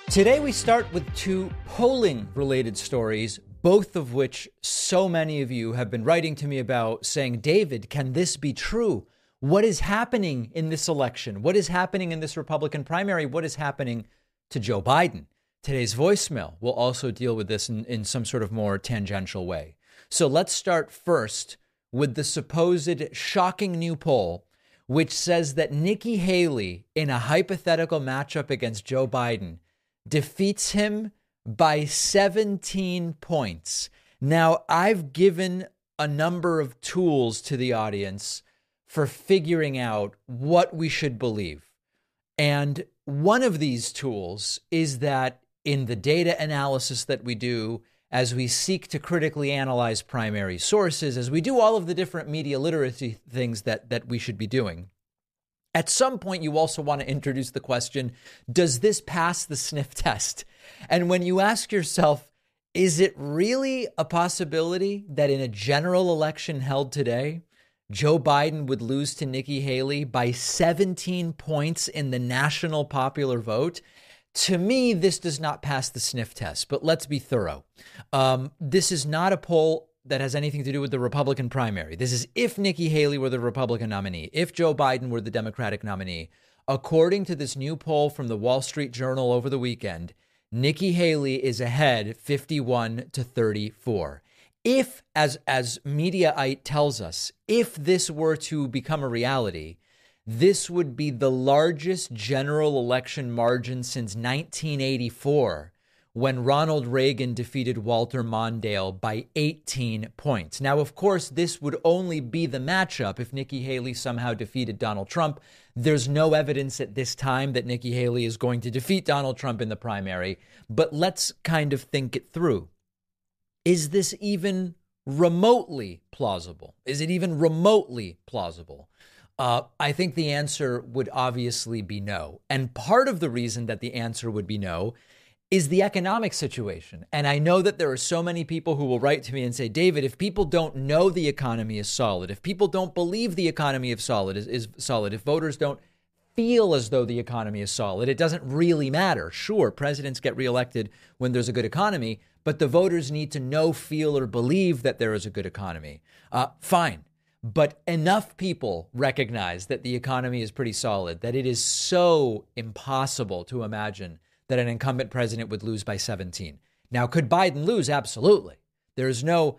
Today we start with two polling-related stories, both of which so many of you have been writing to me about, saying, David, can this be true? What is happening in this election? What is happening in this Republican primary? What is happening to Joe Biden? Today's voicemail will also deal with this in some sort of more tangential way. So let's start first with the supposed shocking new poll, which says that Nikki Haley, in a hypothetical matchup against Joe Biden, defeats him by 17 points. Now, I've given a number of tools to the audience for figuring out what we should believe. And one of these tools is that in the data analysis that we do, as we seek to critically analyze primary sources, as we do all of the different media literacy things that we should be doing, at some point, you also want to introduce the question, does this pass the sniff test? And when you ask yourself, is it really a possibility that in a general election held today, Joe Biden would lose to Nikki Haley by 17 points in the national popular vote? To me, this does not pass the sniff test, but let's be thorough. This is not a poll that has anything to do with the Republican primary. This is if Nikki Haley were the Republican nominee, if Joe Biden were the Democratic nominee. According to this new poll from the Wall Street Journal over the weekend, Nikki Haley is ahead 51-34. If, as Mediaite tells us, if this were to become a reality, this would be the largest general election margin since 1984. When Ronald Reagan defeated Walter Mondale by 18 points. Now, of course, this would only be the matchup if Nikki Haley somehow defeated Donald Trump. There's no evidence at this time that Nikki Haley is going to defeat Donald Trump in the primary, but let's kind of think it through. Is this even remotely plausible? Is it even remotely plausible? I think the answer would obviously be no. And part of the reason that the answer would be no is the economic situation. And I know that there are so many people who will write to me and say, David, if people don't know the economy is solid, if people don't believe the economy is solid, if voters don't feel as though the economy is solid, it doesn't really matter. Sure, presidents get reelected when there's a good economy, but the voters need to know, feel, or believe that there is a good economy. Fine. But enough people recognize that the economy is pretty solid, that it is so impossible to imagine that an incumbent president would lose by 17. Now, could Biden lose? Absolutely. There's no,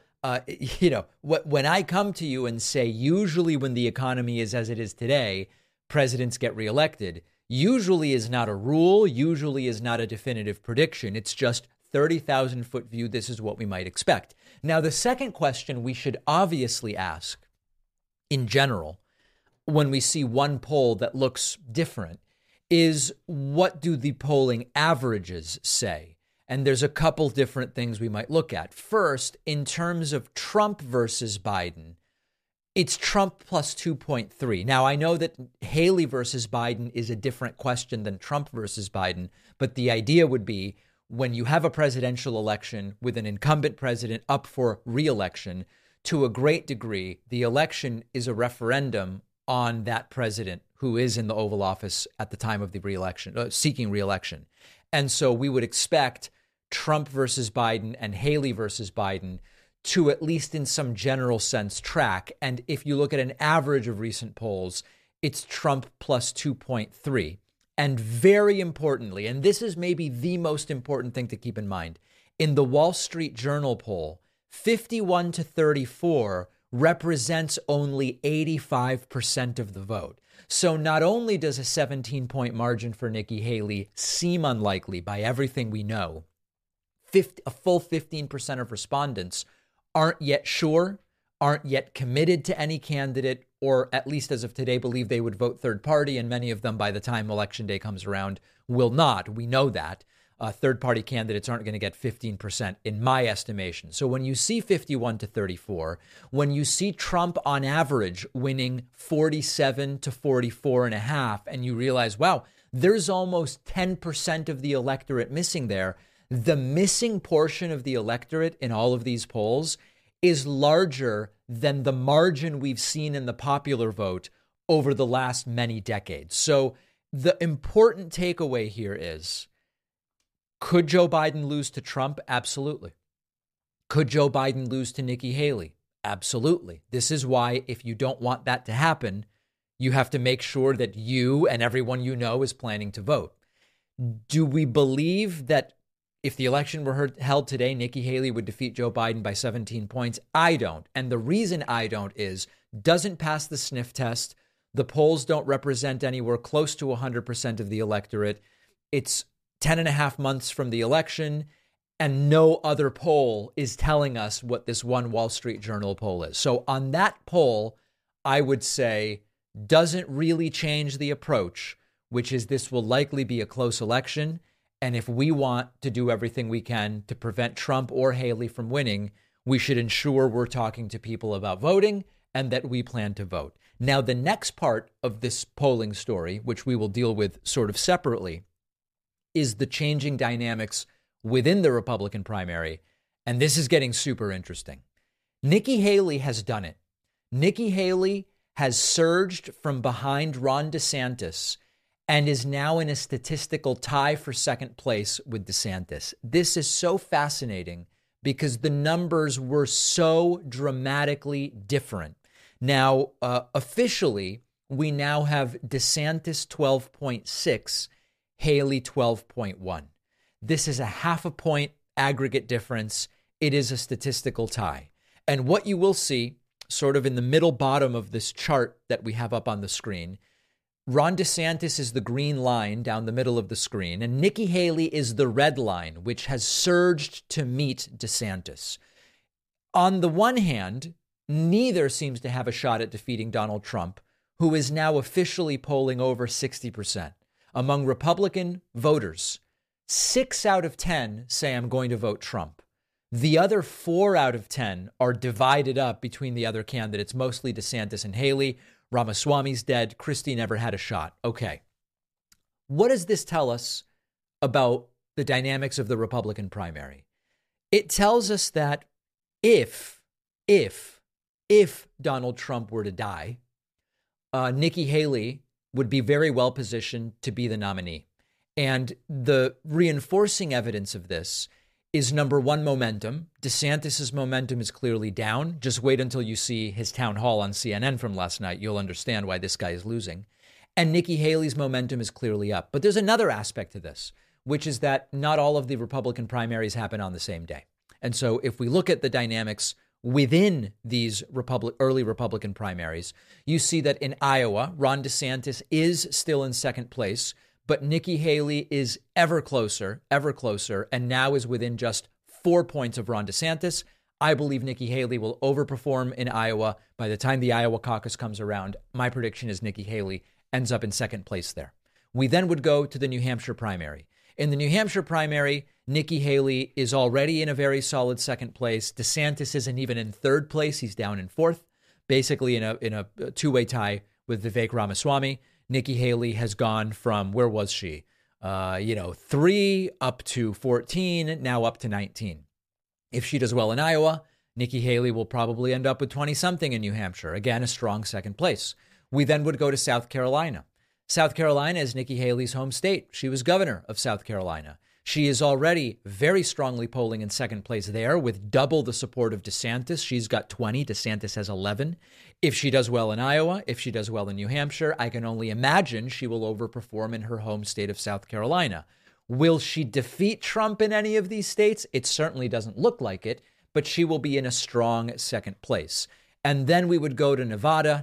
when I come to you and say, usually when the economy is as it is today, presidents get reelected, usually is not a rule, usually is not a definitive prediction. It's just 30,000 foot view. This is what we might expect. Now, the second question we should obviously ask in general, when we see one poll that looks different, is what do the polling averages say? And there's a couple different things we might look at. First, in terms of Trump versus Biden, it's Trump plus 2.3. Now, I know that Haley versus Biden is a different question than Trump versus Biden, but the idea would be when you have a presidential election with an incumbent president up for re-election, to a great degree, the election is a referendum on that president who is in the Oval Office at the time of the re-election, seeking re-election. And so we would expect Trump versus Biden and Haley versus Biden to, at least in some general sense, track. And if you look at an average of recent polls, it's Trump plus 2.3. And very importantly, and this is maybe the most important thing to keep in mind, in the Wall Street Journal poll, 51-34 represents only 85% of the vote. So not only does a 17-point margin for Nikki Haley seem unlikely by everything we know, a full 15% of respondents aren't yet sure, aren't yet committed to any candidate, or at least as of today believe they would vote third party, and many of them by the time election day comes around will not. We know that. Third party candidates aren't going to get 15% in my estimation. So when you see 51-34, when you see Trump on average winning 47-44.5, and you realize, wow, there's almost 10% of the electorate missing there. The missing portion of the electorate in all of these polls is larger than the margin we've seen in the popular vote over the last many decades. So the important takeaway here is Could Joe Biden lose to Trump? Absolutely. Could Joe Biden lose to Nikki Haley? Absolutely. This is why, if you don't want that to happen, you have to make sure that you and everyone you know is planning to vote. Do we believe that if the election were held today, Nikki Haley would defeat Joe Biden by 17 points? I don't. And the reason I don't is doesn't pass the sniff test. The polls don't represent anywhere close to 100% of the electorate. It's 10 and a half months from the election, and no other poll is telling us what this one Wall Street Journal poll is. So on that poll, I would say doesn't really change the approach, which is this will likely be a close election. And if we want to do everything we can to prevent Trump or Haley from winning, we should ensure we're talking to people about voting and that we plan to vote. Now, the next part of this polling story, which we will deal with sort of separately, is the changing dynamics within the Republican primary. And this is getting super interesting. Nikki Haley has done it. Nikki Haley has surged from behind Ron DeSantis and is now in a statistical tie for second place with DeSantis. This is so fascinating because the numbers were so dramatically different. Now, officially, we now have DeSantis 12.6, Haley 12.1. This is a half a point aggregate difference. It is a statistical tie. And what you will see sort of in the middle bottom of this chart that we have up on the screen, Ron DeSantis is the green line down the middle of the screen, and Nikki Haley is the red line, which has surged to meet DeSantis. On the one hand, neither seems to have a shot at defeating Donald Trump, who is now officially polling over 60%. Among Republican voters, 6 out of 10 say I'm going to vote Trump. The other 4 out of 10 are divided up between the other candidates, mostly DeSantis and Haley. Ramaswamy's dead. Christie never had a shot. Okay. What does this tell us about the dynamics of the Republican primary? It tells us that if Donald Trump were to die, Nikki Haley would be very well positioned to be the nominee. And the reinforcing evidence of this is, number one, momentum. DeSantis's momentum is clearly down. Just wait until you see his town hall on CNN from last night. You'll understand why this guy is losing. And Nikki Haley's momentum is clearly up. But there's another aspect to this, which is that not all of the Republican primaries happen on the same day. And so if we look at the dynamics within these early Republican primaries, you see that in Iowa, Ron DeSantis is still in second place, but Nikki Haley is ever closer, and now is within just 4 points of Ron DeSantis. I believe Nikki Haley will overperform in Iowa. By the time the Iowa caucus comes around, my prediction is Nikki Haley ends up in second place there. We then would go to the New Hampshire primary. In the New Hampshire primary, Nikki Haley is already in a very solid second place. DeSantis isn't even in third place. He's down in fourth, basically in a two-way tie with Vivek Ramaswamy. Nikki Haley has gone from, where was she? 3 up to 14, now up to 19. If she does well in Iowa, Nikki Haley will probably end up with 20-something in New Hampshire. Again, a strong second place. We then would go to South Carolina. South Carolina is Nikki Haley's home state. She was governor of South Carolina. She is already very strongly polling in second place there with double the support of DeSantis. She's got 20. DeSantis has 11. If she does well in Iowa, if she does well in New Hampshire, I can only imagine she will overperform in her home state of South Carolina. Will she defeat Trump in any of these states? It certainly doesn't look like it, but she will be in a strong second place. And then we would go to Nevada.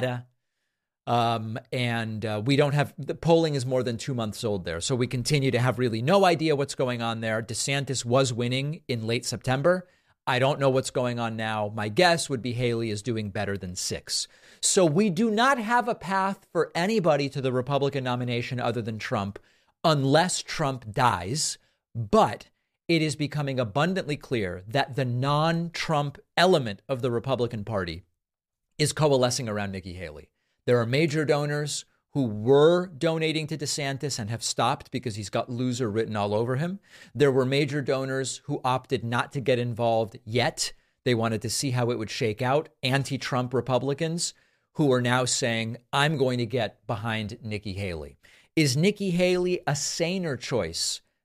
We don't have, the polling is more than 2 months old there. So we continue to have really no idea what's going on there. DeSantis was winning in late September. I don't know what's going on now. My guess would be Haley is doing better than 6. So we do not have a path for anybody to the Republican nomination other than Trump, unless Trump dies. But it is becoming abundantly clear that the non-Trump element of the Republican Party is coalescing around Nikki Haley. There are major donors who were donating to DeSantis and have stopped because he's got loser written all over him. There were major donors who opted not to get involved yet. They wanted to see how it would shake out. Anti-Trump Republicans who are now saying, I'm going to get behind Nikki Haley. Is Nikki Haley a saner choice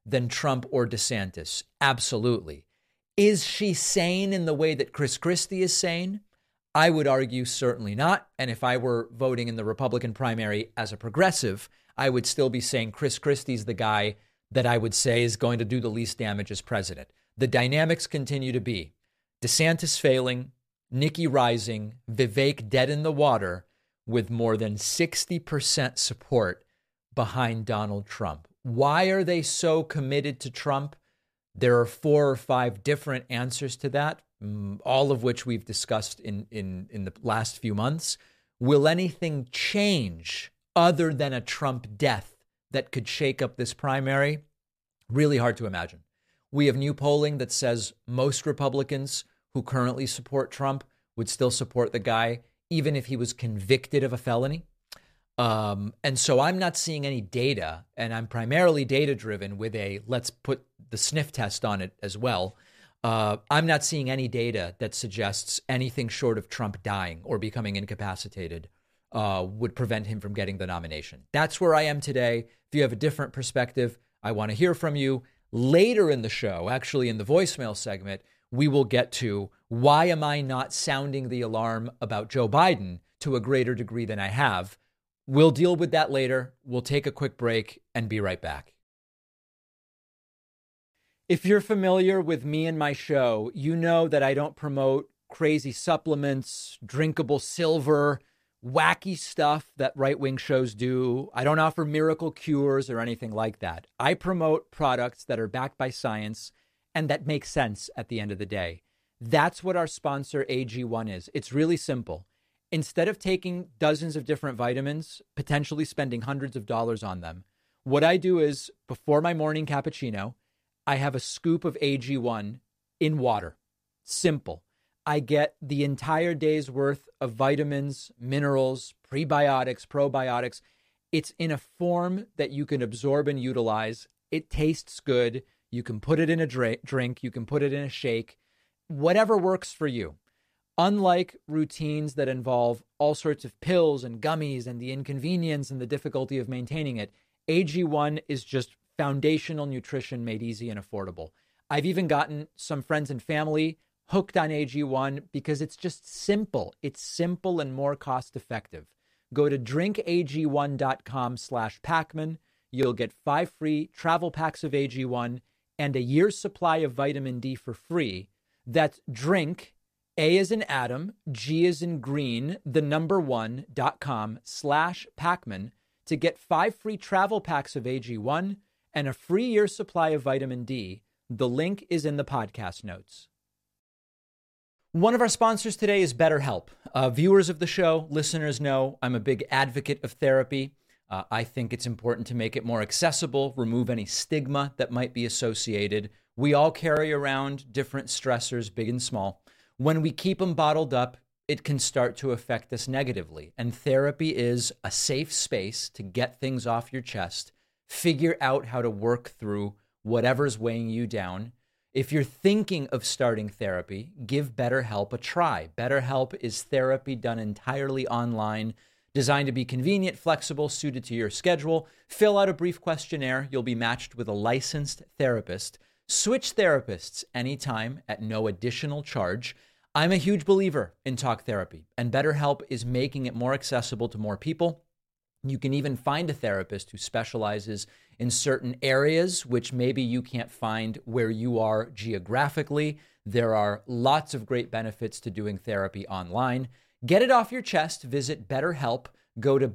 than Trump or DeSantis? Absolutely. Is she sane in the way that Chris Christie is sane? I would argue certainly not. And if I were voting in the Republican primary as a progressive, I would still be saying Chris Christie's the guy that I would say is going to do the least damage as president. The dynamics continue to be DeSantis failing, Nikki rising, Vivek dead in the water with more than 60% support behind Donald Trump. Why are they so committed to Trump? There are 4 or 5 different answers to that, all of which we've discussed in the last few months. Will anything change other than a Trump death that could shake up this primary? Really hard to imagine. We have new polling that says most Republicans who currently support Trump would still support the guy, even if he was convicted of a felony. And so I'm not seeing any data, and I'm primarily data driven with a let's put the sniff test on it as well. I'm not seeing any data that suggests anything short of Trump dying or becoming incapacitated would prevent him from getting the nomination. That's where I am today. If you have a different perspective, I want to hear from you. Later in the show, actually in the voicemail segment, we will get to why am I not sounding the alarm about Joe Biden to a greater degree than I have. We'll deal with that later. We'll take a quick break and be right back. If you're familiar with me and my show, you know that I don't promote crazy supplements, drinkable silver, wacky stuff that right-wing shows do. I don't offer miracle cures or anything like that. I promote products that are backed by science and that make sense at the end of the day. That's what our sponsor AG1 is. It's really simple. Instead of taking dozens of different vitamins, potentially spending hundreds of dollars on them, what I do is before my morning cappuccino, I have a scoop of AG1 in water. Simple. I get the entire day's worth of vitamins, minerals, prebiotics, probiotics. It's in a form that you can absorb and utilize. It tastes good. You can put it in a drink. You can put it in a shake. Whatever works for you. Unlike routines that involve all sorts of pills and gummies and the inconvenience and the difficulty of maintaining it, AG1 is just foundational nutrition made easy and affordable. I've even gotten some friends and family hooked on AG1 because it's just simple. It's simple and more cost effective. Go to drinkag1.com/Pacman. You'll get 5 free travel packs of AG1 and a year's supply of vitamin D for free. That's drink, A as in Adam, G as in green, the number 1.com/Pacman to get 5 free travel packs of AG1 and a free year supply of vitamin D. The link is in the podcast notes. One of our sponsors today is BetterHelp. Viewers of the show, listeners know I'm a big advocate of therapy. I think it's important to make it more accessible, remove any stigma that might be associated. We all carry around different stressors, big and small. When we keep them bottled up, it can start to affect us negatively. And therapy is a safe space to get things off your chest, figure out how to work through whatever's weighing you down. If you're thinking of starting therapy, give BetterHelp a try. BetterHelp is therapy done entirely online, designed to be convenient, flexible, suited to your schedule. Fill out a brief questionnaire. You'll be matched with a licensed therapist. Switch therapists anytime at no additional charge. I'm a huge believer in talk therapy, and BetterHelp is making it more accessible to more people. You can even find a therapist who specializes in certain areas, which maybe you can't find where you are geographically. There are lots of great benefits to doing therapy online. Get it off your chest. Visit BetterHelp. Go to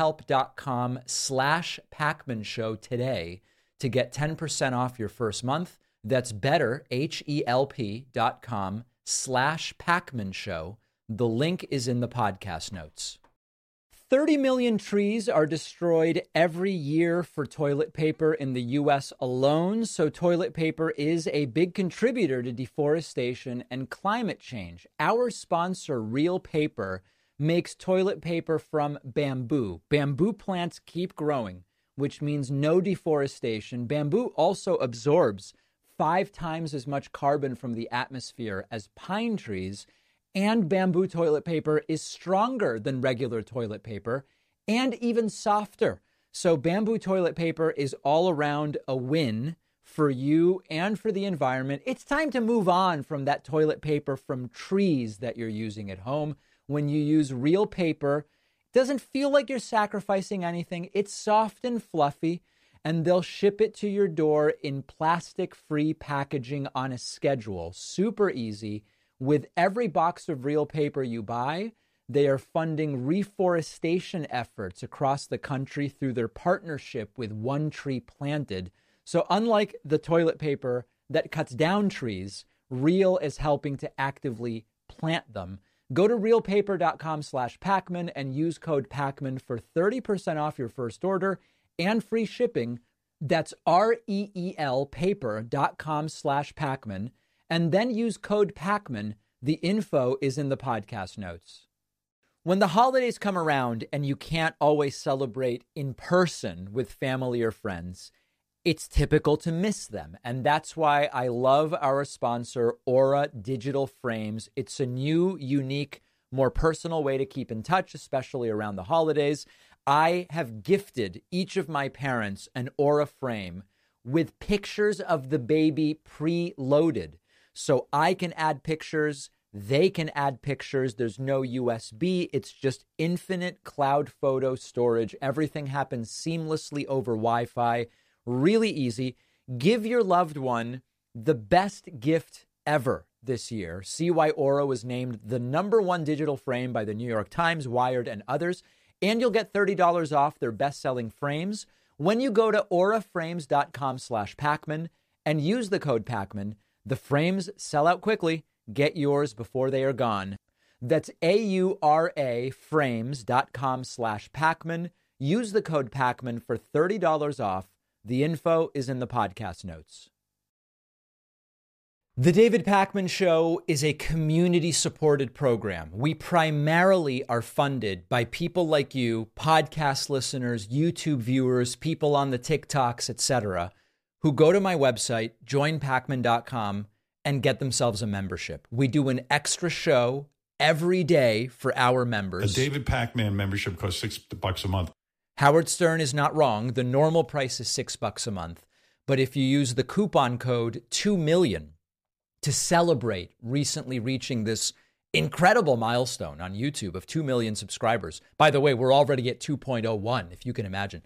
betterhelp.com/Pacman Show today to get 10% off your first month. That's betterhelp.com/Pacman Show. The link is in the podcast notes. 30 million trees are destroyed every year for toilet paper in the U.S. alone. So toilet paper is a big contributor to deforestation and climate change. Our sponsor, Real Paper, makes toilet paper from bamboo. Bamboo plants keep growing, which means no deforestation. Bamboo also absorbs 5 times as much carbon from the atmosphere as pine trees. And bamboo toilet paper is stronger than regular toilet paper and even softer. So bamboo toilet paper is all around a win for you and for the environment. It's time to move on from that toilet paper from trees that you're using at home. When you use real paper, it doesn't feel like you're sacrificing anything. It's soft and fluffy, and they'll ship it to your door in plastic-free packaging on a schedule. Super easy. With every box of real paper you buy, they are funding reforestation efforts across the country through their partnership with One Tree Planted. So unlike the toilet paper that cuts down trees, Real is helping to actively plant them. Go to realpaper.com/Pacman and use code Pacman for 30% off your first order and free shipping. That's REEL paper.com/Pacman. And then use code Pacman. The info is in the podcast notes. When the holidays come around and you can't always celebrate in person with family or friends, it's typical to miss them. And that's why I love our sponsor, Aura Digital Frames. It's a new, unique, more personal way to keep in touch, especially around the holidays. I have gifted each of my parents an Aura frame with pictures of the baby preloaded. So I can add pictures, they can add pictures. There's no USB. It's just infinite cloud photo storage. Everything happens seamlessly over Wi-Fi. Really easy. Give your loved one the best gift ever this year. See why Aura was named the #1 digital frame by the New York Times, Wired, and others. And you'll get $30 off their best-selling frames when you go to auraframes.com/Pacman and use the code Pacman. The frames sell out quickly. Get yours before they are gone. That's AURA frames.com/Pacman. Use the code Pacman for $30 off. The info is in the podcast notes. The David Pacman Show is a community-supported program. We primarily are funded by people like you, podcast listeners, YouTube viewers, people on the TikToks, etc., who go to my website, joinpacman.com, and get themselves a membership. We do an extra show every day for our members. A David Pacman membership costs $6 a month. Howard Stern is not wrong. The normal price is $6 a month. But if you use the coupon code 2million to celebrate recently reaching this incredible milestone on YouTube of 2 million subscribers. By the way, we're already at 2.01, if you can imagine.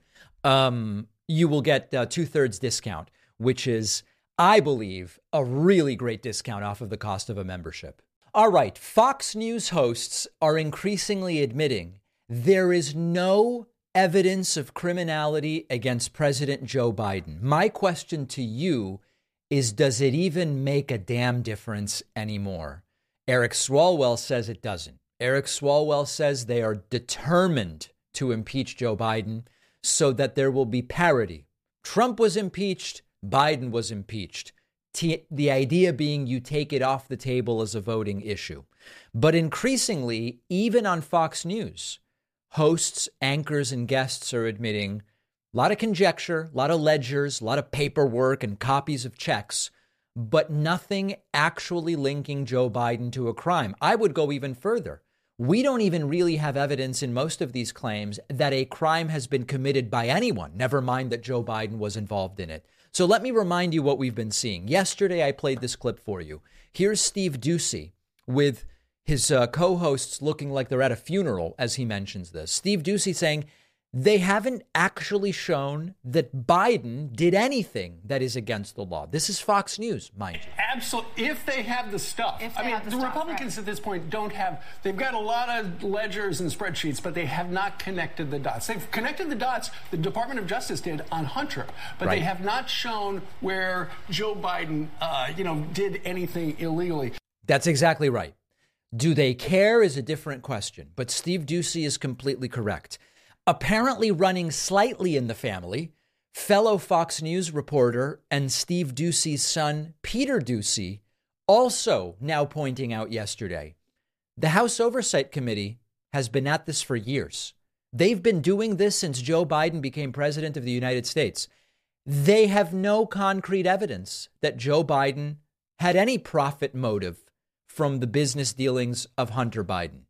You will get 2/3 discount, which is, I believe, a really great discount off of the cost of a membership. All right, Fox News hosts are increasingly admitting there is no evidence of criminality against President Joe Biden. My question to you is, does it even make a damn difference anymore? Eric Swalwell says it doesn't. Eric Swalwell says they are determined to impeach Joe Biden so that there will be parity. Trump was impeached, Biden was impeached. The idea being you take it off the table as a voting issue. But increasingly, even on Fox News, hosts, anchors, and guests are admitting a lot of conjecture, a lot of ledgers, a lot of paperwork and copies of checks, but nothing actually linking Joe Biden to a crime. I would go even further. We don't even really have evidence in most of these claims that a crime has been committed by anyone, never mind that Joe Biden was involved in it. So let me remind you what we've been seeing. Yesterday, I played this clip for you. Here's Steve Doocy with his co-hosts looking like they're at a funeral as he mentions this. Steve Doocy saying they haven't actually shown that Biden did anything that is against the law. This is Fox News, mind you. Absolutely. If they have the stuff. The Republicans at this point don't have, they've got a lot of ledgers and spreadsheets, but they have not connected the dots. They've connected the dots, the Department of Justice did on Hunter, but they have not shown where Joe Biden, did anything illegally. That's exactly right. Do they care is a different question, but Steve Doocy is completely correct. Apparently running slightly in the family, fellow Fox News reporter and Steve Doocy's son, Peter Doocy, also now pointing out yesterday, the House Oversight Committee has been at this for years. They've been doing this since Joe Biden became president of the United States. They have no concrete evidence that Joe Biden had any profit motive from the business dealings of Hunter Biden.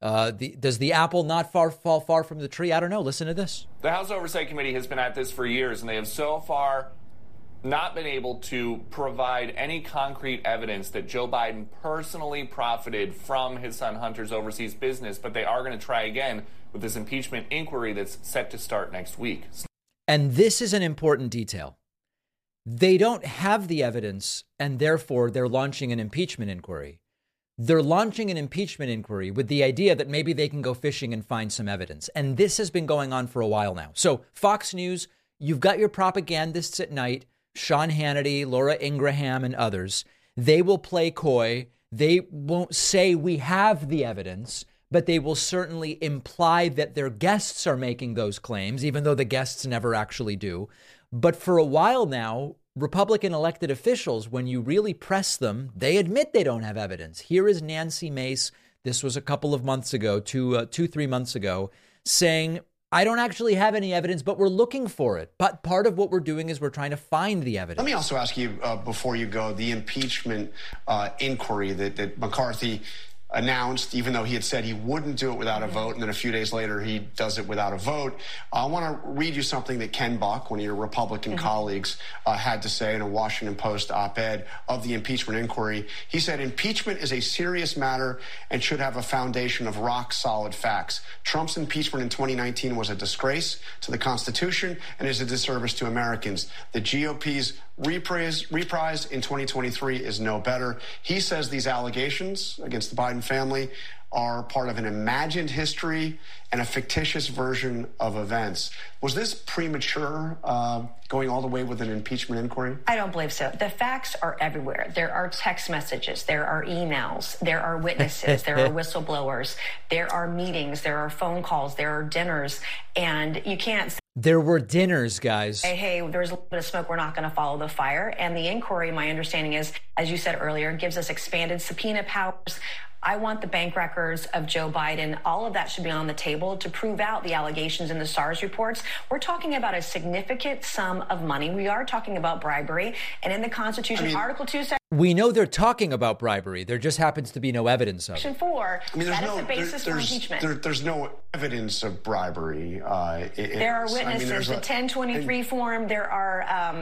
Does the apple not fall far from the tree? I don't know. Listen to this. The House Oversight Committee has been at this for years, and they have so far not been able to provide any concrete evidence that Joe Biden personally profited from his son Hunter's overseas business, but they are going to try again with this impeachment inquiry that's set to start next week. And this is an important detail. They don't have the evidence, and therefore they're launching an impeachment inquiry. They're launching an impeachment inquiry with the idea that maybe they can go fishing and find some evidence. And this has been going on for a while now. So Fox News, you've got your propagandists at night, Sean Hannity, Laura Ingraham, and others. They will play coy. They won't say we have the evidence, but they will certainly imply that their guests are making those claims, even though the guests never actually do. But for a while now, Republican elected officials, when you really press them, they admit they don't have evidence. Here is Nancy Mace. This was a couple of months ago, 3 months ago, saying, I don't actually have any evidence, but we're looking for it. But part of what we're doing is we're trying to find the evidence. Let me also ask you, before you go, the impeachment inquiry that McCarthy announced, even though he had said he wouldn't do it without a vote, and then a few days later he does it without a vote. I want to read you something that Ken Buck, one of your Republican colleagues, had to say in a Washington Post op-ed of the impeachment inquiry. He said, impeachment is a serious matter and should have a foundation of rock-solid facts. Trump's impeachment in 2019 was a disgrace to the Constitution and is a disservice to Americans. The GOP's reprise in 2023 is no better. He says these allegations against the Biden family are part of an imagined history and a fictitious version of events. Was this premature, going all the way with an impeachment inquiry? I don't believe so. The facts are everywhere. There are text messages, there are emails, there are witnesses, there are whistleblowers, there are meetings, there are phone calls, there are dinners, and you can't. There were dinners, guys. Hey, there's a little bit of smoke. We're not going to follow the fire. And the inquiry, my understanding is, as you said earlier, gives us expanded subpoena powers. I want the bank records of Joe Biden. All of that should be on the table to prove out the allegations in the SARS reports. We're talking about a significant sum of money. We are talking about bribery. And in the Constitution, Article 2, we know they're talking about bribery. There just happens to be no evidence of it. Section 4, that is the basis for impeachment. There's no evidence of bribery. There are witnesses. The 1023 form, there are,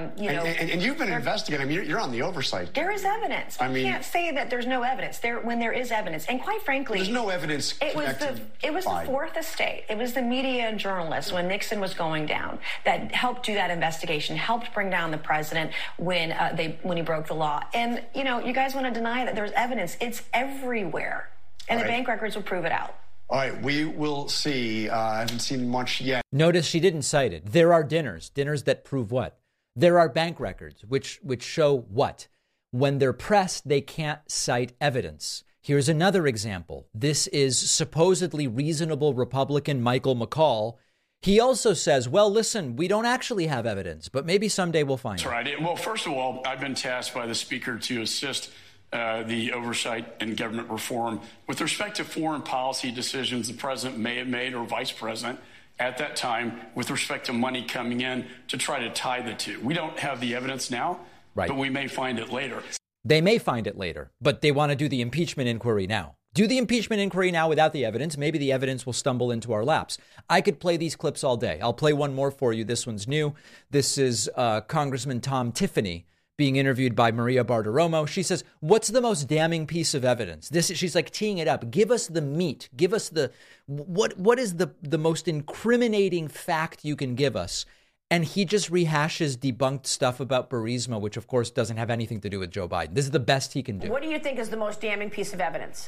And you've been investigating. You're on the oversight. There is evidence. You can't say that there's no evidence when there is evidence. And quite frankly, there's no evidence. It was the fourth estate. It was the media and journalists when Nixon was going down that helped do that investigation, helped bring down the president when he broke the law. And you guys want to deny that there's evidence. It's everywhere. And the bank records will prove it out. All right, we will see. I haven't seen much yet. Notice she didn't cite it. There are dinners that prove what? There are bank records, which show what? When they're pressed, they can't cite evidence. Here's another example. This is supposedly reasonable Republican Michael McCaul. He also says, well, listen, we don't actually have evidence, but maybe someday we'll find it. That's right. Well, first of all, I've been tasked by the Speaker to assist the oversight and government reform with respect to foreign policy decisions the president may have made or vice president at that time with respect to money coming in to try to tie the two. We don't have the evidence now, but we may find it later. They may find it later, but they want to do the impeachment inquiry now. Do the impeachment inquiry now without the evidence. Maybe the evidence will stumble into our laps. I could play these clips all day. I'll play one more for you. This one's new. This is Congressman Tom Tiffany being interviewed by Maria Bartiromo. She says, what's the most damning piece of evidence? She's like teeing it up. Give us the meat. Give us what is the most incriminating fact you can give us? And he just rehashes debunked stuff about Burisma, which, of course, doesn't have anything to do with Joe Biden. This is the best he can do. What do you think is the most damning piece of evidence?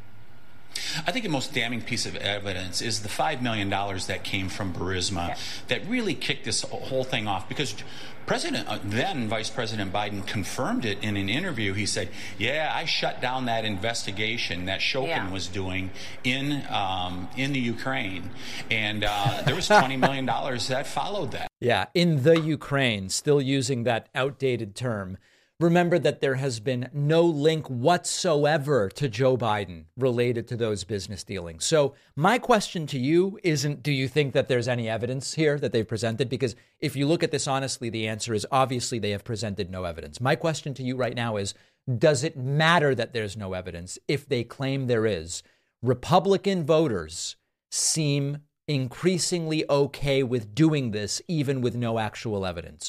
I think the most damning piece of evidence is the $5 million that came from Burisma that really kicked this whole thing off, because then Vice President Biden confirmed it in an interview. He said, yeah, I shut down that investigation that Shokin was doing in the Ukraine. And there was $20 million that followed that. Yeah, in the Ukraine, still using that outdated term. Remember that there has been no link whatsoever to Joe Biden related to those business dealings. So my question to you isn't, do you think that there's any evidence here that they've presented? Because if you look at this honestly, the answer is obviously they have presented no evidence. My question to you right now is, does it matter that there's no evidence if they claim there is? Republican voters seem increasingly okay with doing this, even with no actual evidence.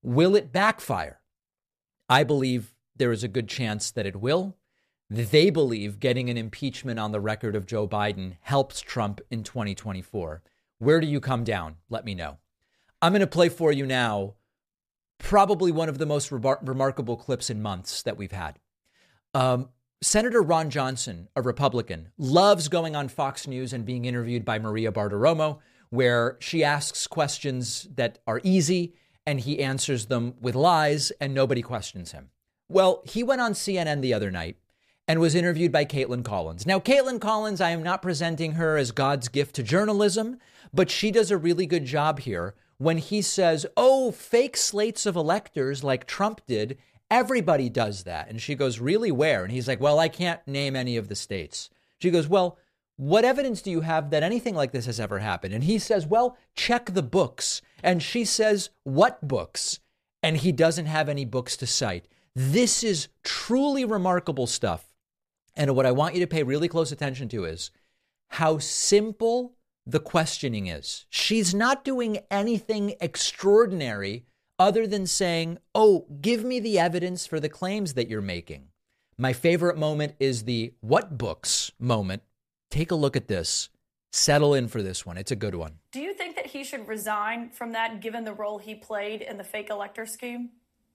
Will it backfire? I believe there is a good chance that it will. They believe getting an impeachment on the record of Joe Biden helps Trump in 2024. Where do you come down? Let me know. I'm going to play for you now probably one of the most remarkable clips in months that we've had. Senator Ron Johnson, a Republican, loves going on Fox News and being interviewed by Maria Bartiromo, where she asks questions that are easy and he answers them with lies and nobody questions him. Well, he went on CNN the other night and was interviewed by Caitlin Collins. Now, Caitlin Collins, I am not presenting her as God's gift to journalism, but she does a really good job here when he says, oh, fake slates of electors like Trump did. Everybody does that. And she goes, really, where? And he's like, well, I can't name any of the states. She goes, well, what evidence do you have that anything like this has ever happened? And he says, well, check the books. And she says, what books? And he doesn't have any books to cite. This is truly remarkable stuff. And what I want you to pay really close attention to is how simple the questioning is. She's not doing anything extraordinary other than saying, oh, give me the evidence for the claims that you're making. My favorite moment is the what books moment. Take a look at this. Settle in for this one. It's a good one. Do you think that he should resign from that given the role he played in the fake elector scheme?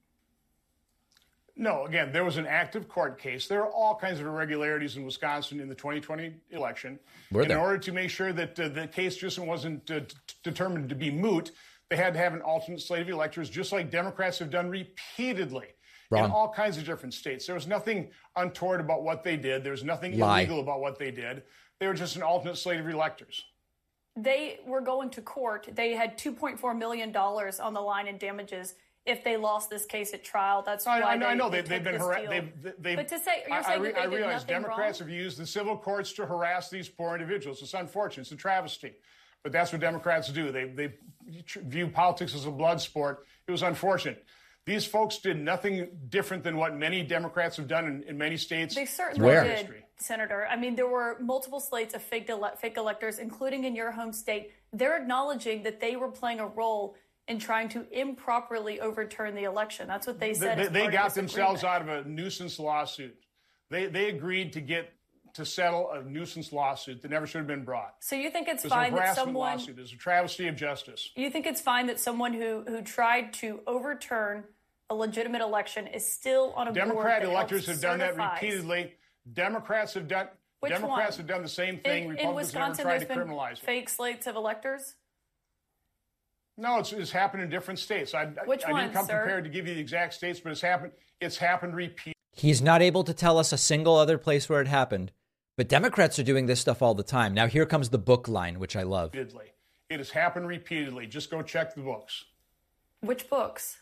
No, again, there was an active court case. There are all kinds of irregularities in Wisconsin in the 2020 election. In order to make sure that the case just wasn't determined to be moot, they had to have an alternate slate of electors, just like Democrats have done repeatedly in all kinds of different states. There was nothing untoward about what they did. There was nothing illegal about what they did. They were just an alternate slate of electors. They were going to court. They had $2.4 million on the line in damages if they lost this case at trial. That's why I know they've been harassed. But to say, you're saying that they did realize nothing Democrats wrong? have used the civil courts to harass these poor individuals. It's unfortunate. It's a travesty. But that's what Democrats do. They view politics as a blood sport. It was unfortunate. These folks did nothing different than what many Democrats have done in many states. They certainly did, Senator. I mean, there were multiple slates of fake electors, including in your home state. They're acknowledging that they were playing a role in trying to improperly overturn the election. That's what they said. They got themselves out of a nuisance lawsuit. They agreed to settle a nuisance lawsuit that never should have been brought. So you think it's fine that someone... lawsuit. It's a travesty of justice. You think it's fine that someone who tried to overturn a legitimate election is still on a board Democrat that electors have done that certifies... repeatedly. Democrats have done the same thing. In Republicans have tried to criminalize it. Fake slates of electors? No, it's happened in different states. I didn't come prepared to give you the exact states, but it's happened repeatedly. He's not able to tell us a single other place where it happened. But Democrats are doing this stuff all the time. Now, here comes the book line, which I love. It has happened repeatedly. Just go check the books. Which books?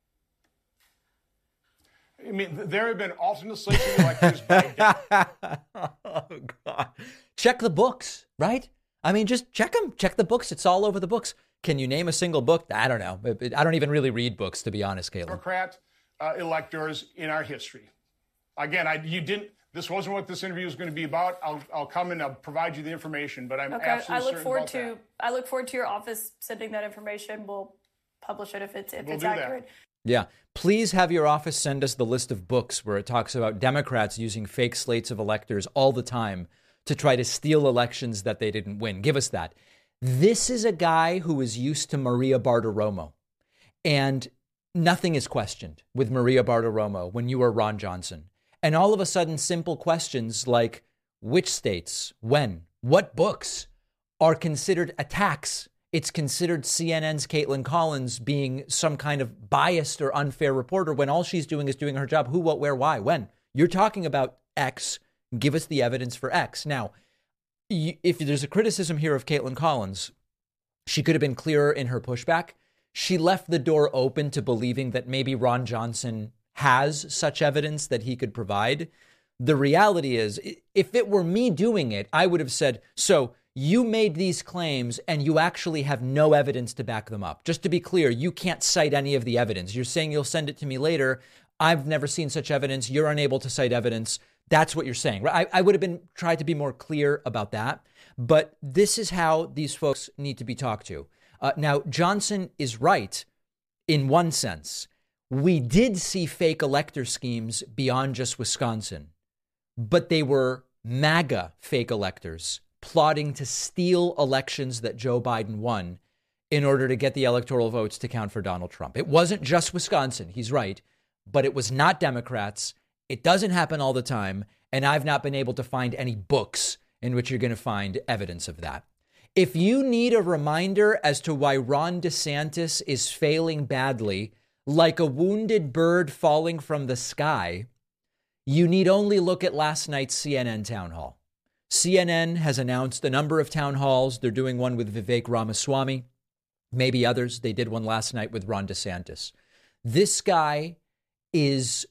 I mean, there have been alternate slates of electors by Oh, God. Check the books, right? I mean, just check them. Check the books. It's all over the books. Can you name a single book? I don't know. I don't even really read books, to be honest, Caitlin. Democrat electors in our history. Again, this wasn't what this interview was going to be about. I'll come and I'll provide you the information, but I'm absolutely certain about that. I look forward to your office sending that information. We'll publish it if it's accurate. Yeah. Please have your office send us the list of books where it talks about Democrats using fake slates of electors all the time to try to steal elections that they didn't win. Give us that. This is a guy who is used to Maria Bartiromo, and nothing is questioned with Maria Bartiromo when you are Ron Johnson. And all of a sudden, simple questions like which states, when, what books are considered attacks. It's considered CNN's Caitlin Collins being some kind of biased or unfair reporter when all she's doing is doing her job. Who, what, where, why, when. You're talking about X. Give us the evidence for X. Now, if there's a criticism here of Caitlin Collins, she could have been clearer in her pushback. She left the door open to believing that maybe Ron Johnson has such evidence that he could provide. The reality is, if it were me doing it, I would have said, so you made these claims and you actually have no evidence to back them up. Just to be clear, you can't cite any of the evidence. You're saying you'll send it to me later. I've never seen such evidence. You're unable to cite evidence. That's what you're saying, right? I would have tried to be more clear about that. But this is how these folks need to be talked to. Now, Johnson is right. in one sense. We did see fake elector schemes beyond just Wisconsin, but they were MAGA fake electors plotting to steal elections that Joe Biden won in order to get the electoral votes to count for Donald Trump. It wasn't just Wisconsin, he's right, but it was not Democrats. It doesn't happen all the time, and I've not been able to find any books in which you're going to find evidence of that. If you need a reminder as to why Ron DeSantis is failing badly, like a wounded bird falling from the sky, you need only look at last night's CNN town hall. CNN has announced a number of town halls. They're doing one with Vivek Ramaswamy, maybe others. They did one last night with Ron DeSantis. This guy is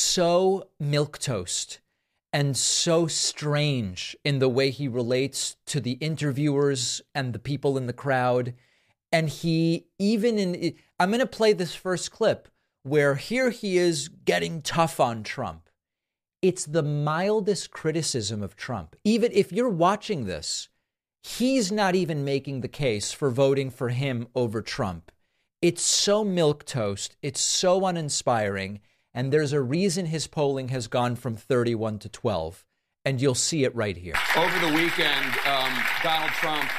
so milquetoast and so strange in the way he relates to the interviewers and the people in the crowd. And he even I'm going to play this first clip where here he is getting tough on Trump. It's the mildest criticism of Trump. Even if you're watching this, he's not even making the case for voting for him over Trump. It's so milquetoast. It's so uninspiring. And there's a reason his polling has gone from 31 to 12. And you'll see it right here. Over the weekend, Donald Trump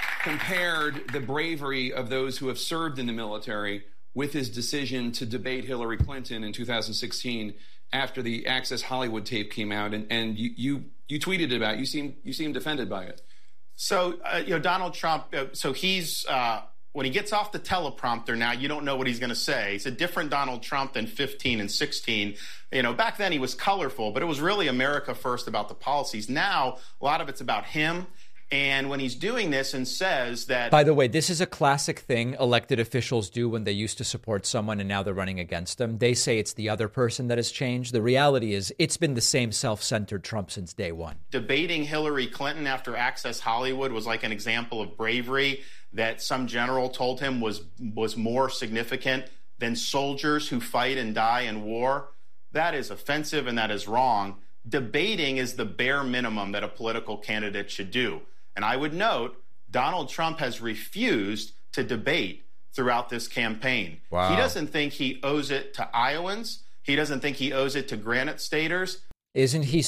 compared the bravery of those who have served in the military with his decision to debate Hillary Clinton in 2016 after the Access Hollywood tape came out. And you tweeted about it. You seemed offended by it. So, Donald Trump, so he's... when he gets off the teleprompter now, you don't know what he's going to say. He's a different Donald Trump than 15 and 16. Back then he was colorful, but it was really America first about the policies. Now, a lot of it's about him. And when he's doing this and says that... By the way, this is a classic thing elected officials do when they used to support someone and now they're running against them. They say it's the other person that has changed. The reality is it's been the same self-centered Trump since day one. Debating Hillary Clinton after Access Hollywood was like an example of bravery that some general told him was more significant than soldiers who fight and die in war. That is offensive and that is wrong. Debating is the bare minimum that a political candidate should do. And I would note, Donald Trump has refused to debate throughout this campaign. Wow. He doesn't think he owes it to Iowans. He doesn't think he owes it to Granite Staters. Isn't he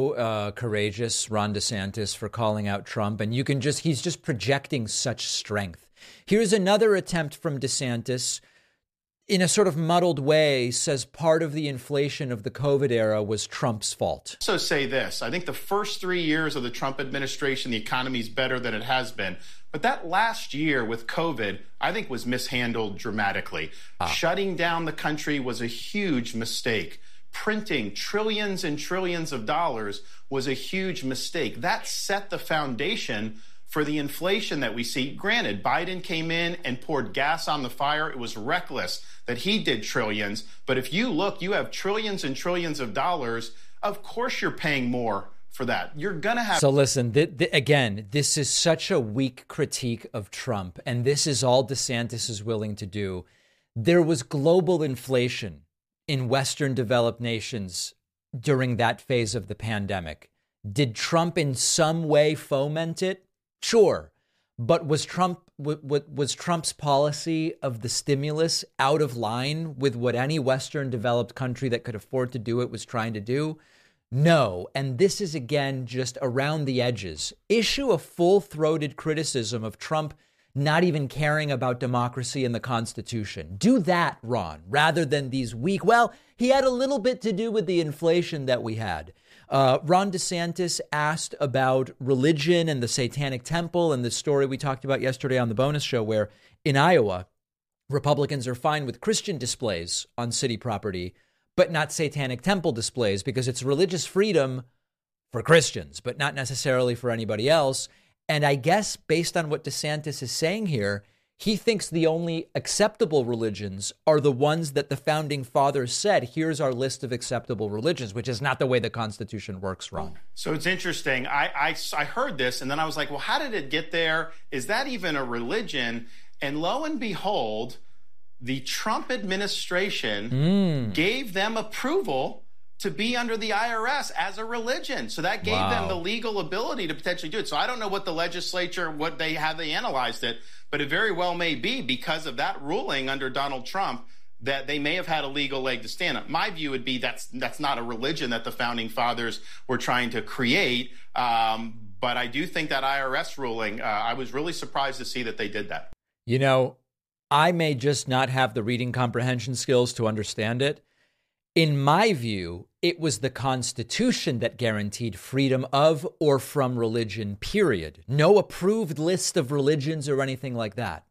so courageous, Ron DeSantis, for calling out Trump? And he's just projecting such strength. Here's another attempt from DeSantis in a sort of muddled way, says part of the inflation of the COVID era was Trump's fault. So say this, I think the first 3 years of the Trump administration, the economy's better than it has been. But that last year with COVID, I think was mishandled dramatically. Shutting down the country was a huge mistake. Printing trillions and trillions of dollars was a huge mistake. That set the foundation for the inflation that we see. Granted, Biden came in and poured gas on the fire. It was reckless that he did trillions. But if you look, you have trillions and trillions of dollars. Of course you're paying more for that. You're going to have... So listen, again, this is such a weak critique of Trump. And this is all DeSantis is willing to do. There was global inflation in Western developed nations during that phase of the pandemic. Did Trump in some way foment it? Sure. But was Trump's policy of the stimulus out of line with what any Western developed country that could afford to do it was trying to do? No. And this is, again, just around the edges. Issue a full-throated criticism of Trump not even caring about democracy and the Constitution. Do that, Ron, rather than these weak, well, he had a little bit to do with the inflation that we had. Ron DeSantis asked about religion and the Satanic Temple and the story we talked about yesterday on the bonus show where in Iowa, Republicans are fine with Christian displays on city property, but not Satanic Temple displays because it's religious freedom for Christians, but not necessarily for anybody else. And I guess based on what DeSantis is saying here, he thinks the only acceptable religions are the ones that the founding fathers said, here's our list of acceptable religions, which is not the way the Constitution works, Ron. So it's interesting. I heard this and then I was like, well, how did it get there? Is that even a religion? And lo and behold, the Trump administration gave them approval to be under the IRS as a religion. So that gave them the legal ability to potentially do it. So I don't know what the legislature, how they analyzed it, but it very well may be because of that ruling under Donald Trump that they may have had a legal leg to stand on. My view would be that's not a religion that the founding fathers were trying to create. But I do think that IRS ruling, I was really surprised to see that they did that. You know, I may just not have the reading comprehension skills to understand it. In my view, it was the Constitution that guaranteed freedom of or from religion, period. No approved list of religions or anything like that.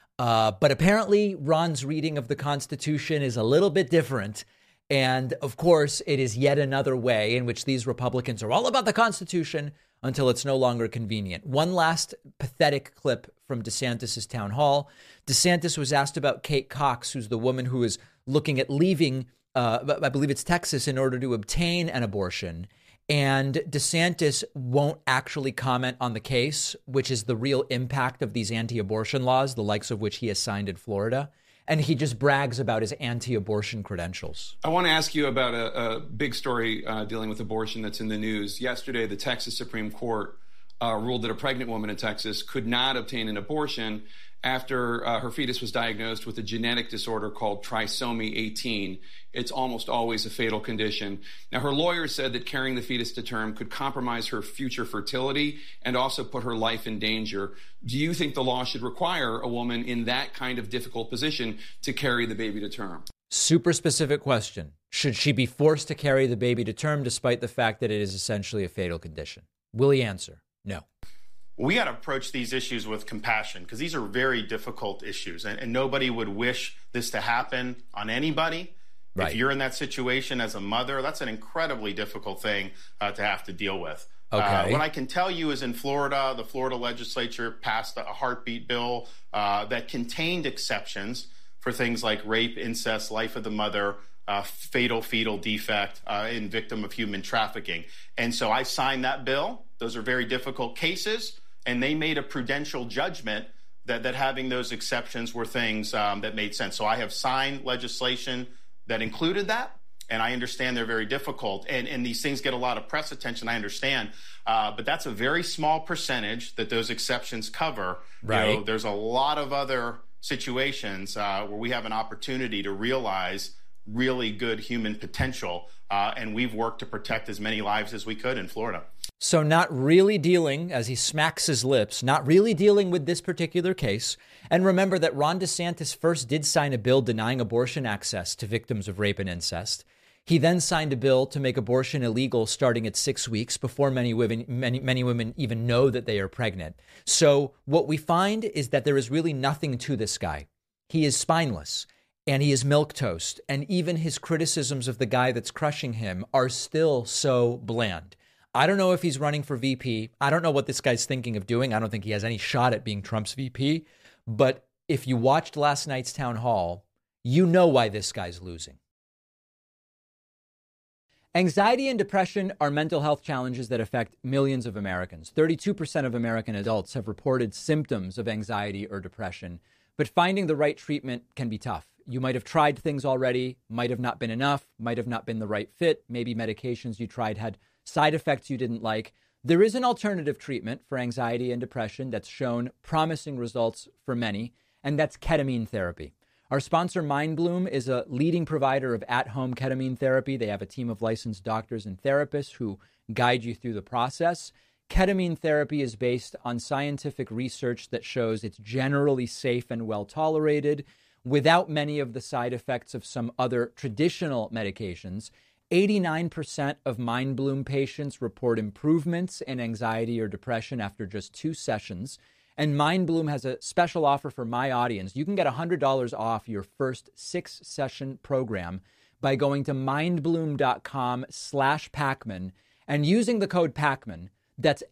But apparently Ron's reading of the Constitution is a little bit different. And of course, it is yet another way in which these Republicans are all about the Constitution until it's no longer convenient. One last pathetic clip from DeSantis' town hall. DeSantis was asked about Kate Cox, who's the woman who is looking at leaving I believe it's Texas, in order to obtain an abortion. And DeSantis won't actually comment on the case, which is the real impact of these anti-abortion laws, the likes of which he has signed in Florida. And he just brags about his anti-abortion credentials. I want to ask you about a big story dealing with abortion that's in the news. Yesterday, the Texas Supreme Court ruled that a pregnant woman in Texas could not obtain an abortion after her fetus was diagnosed with a genetic disorder called trisomy 18. It's almost always a fatal condition. Now, her lawyer said that carrying the fetus to term could compromise her future fertility and also put her life in danger. Do you think the law should require a woman in that kind of difficult position to carry the baby to term? Super specific question. Should she be forced to carry the baby to term despite the fact that it is essentially a fatal condition? Will he answer? No. We got to approach these issues with compassion because these are very difficult issues, and nobody would wish this to happen on anybody. Right. If you're in that situation as a mother, that's an incredibly difficult thing to have to deal with. Okay. What I can tell you is in Florida, the Florida legislature passed a heartbeat bill that contained exceptions for things like rape, incest, life of the mother, fatal fetal defect, in victim of human trafficking. And so I signed that bill. Those are very difficult cases. And they made a prudential judgment that having those exceptions were things that made sense. So I have signed legislation that included that. And I understand they're very difficult. And these things get a lot of press attention, I understand. But that's a very small percentage that those exceptions cover. Right. You know, there's a lot of other situations where we have an opportunity to realize really good human potential. And we've worked to protect as many lives as we could in Florida. So not really dealing, as he smacks his lips, not really dealing with this particular case. And remember that Ron DeSantis first did sign a bill denying abortion access to victims of rape and incest. He then signed a bill to make abortion illegal starting at 6 weeks before many women even know that they are pregnant. So what we find is that there is really nothing to this guy. He is spineless and he is milquetoast. And even his criticisms of the guy that's crushing him are still so bland. I don't know if he's running for VP. I don't know what this guy's thinking of doing. I don't think he has any shot at being Trump's VP. But if you watched last night's town hall, you know why this guy's losing. Anxiety and depression are mental health challenges that affect millions of Americans. 32% of American adults have reported symptoms of anxiety or depression, but finding the right treatment can be tough. You might have tried things already, might have not been enough, might have not been the right fit. Maybe medications you tried had side effects you didn't like. There is an alternative treatment for anxiety and depression that's shown promising results for many, and that's ketamine therapy. Our sponsor, MindBloom, is a leading provider of at-home ketamine therapy. They have a team of licensed doctors and therapists who guide you through the process. Ketamine therapy is based on scientific research that shows it's generally safe and well tolerated without many of the side effects of some other traditional medications. 89% of MindBloom patients report improvements in anxiety or depression after just 2 sessions. And MindBloom has a special offer for my audience. You can get $100 off your first 6-session program by going to mindbloom.com/Pacman and using the code Pacman. That's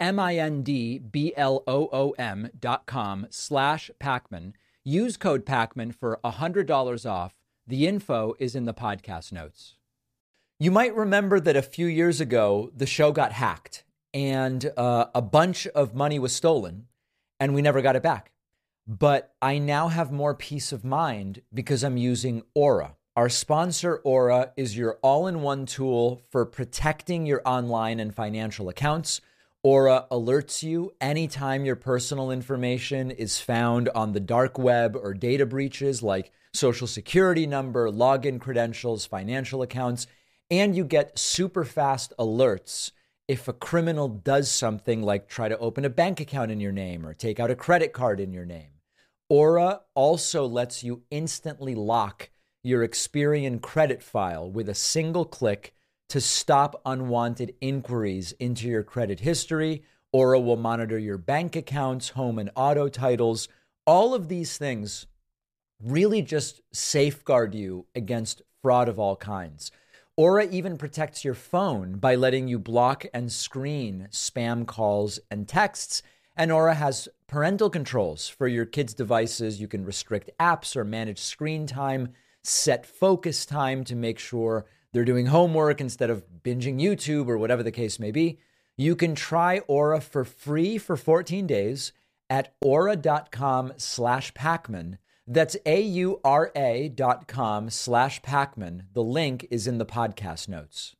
mindbloom.com/Pacman. Use code Pacman for $100 off. The info is in the podcast notes. You might remember that a few years ago, the show got hacked and a bunch of money was stolen and we never got it back. But I now have more peace of mind because I'm using Aura. Our sponsor, Aura, is your all-in-one tool for protecting your online and financial accounts. Aura alerts you anytime your personal information is found on the dark web or data breaches like social security number, login credentials, financial accounts, and you get super fast alerts if a criminal does something like try to open a bank account in your name or take out a credit card in your name. Aura also lets you instantly lock your Experian credit file with a single click to stop unwanted inquiries into your credit history. Aura will monitor your bank accounts, home and auto titles. All of these things really just safeguard you against fraud of all kinds. Aura even protects your phone by letting you block and screen spam calls and texts. And Aura has parental controls for your kids' devices. You can restrict apps or manage screen time, set focus time to make sure they're doing homework instead of binging YouTube or whatever the case may be. You can try Aura for free for 14 days at aura.com/Pacman. That's AURA.com/Pacman. The link is in the podcast notes.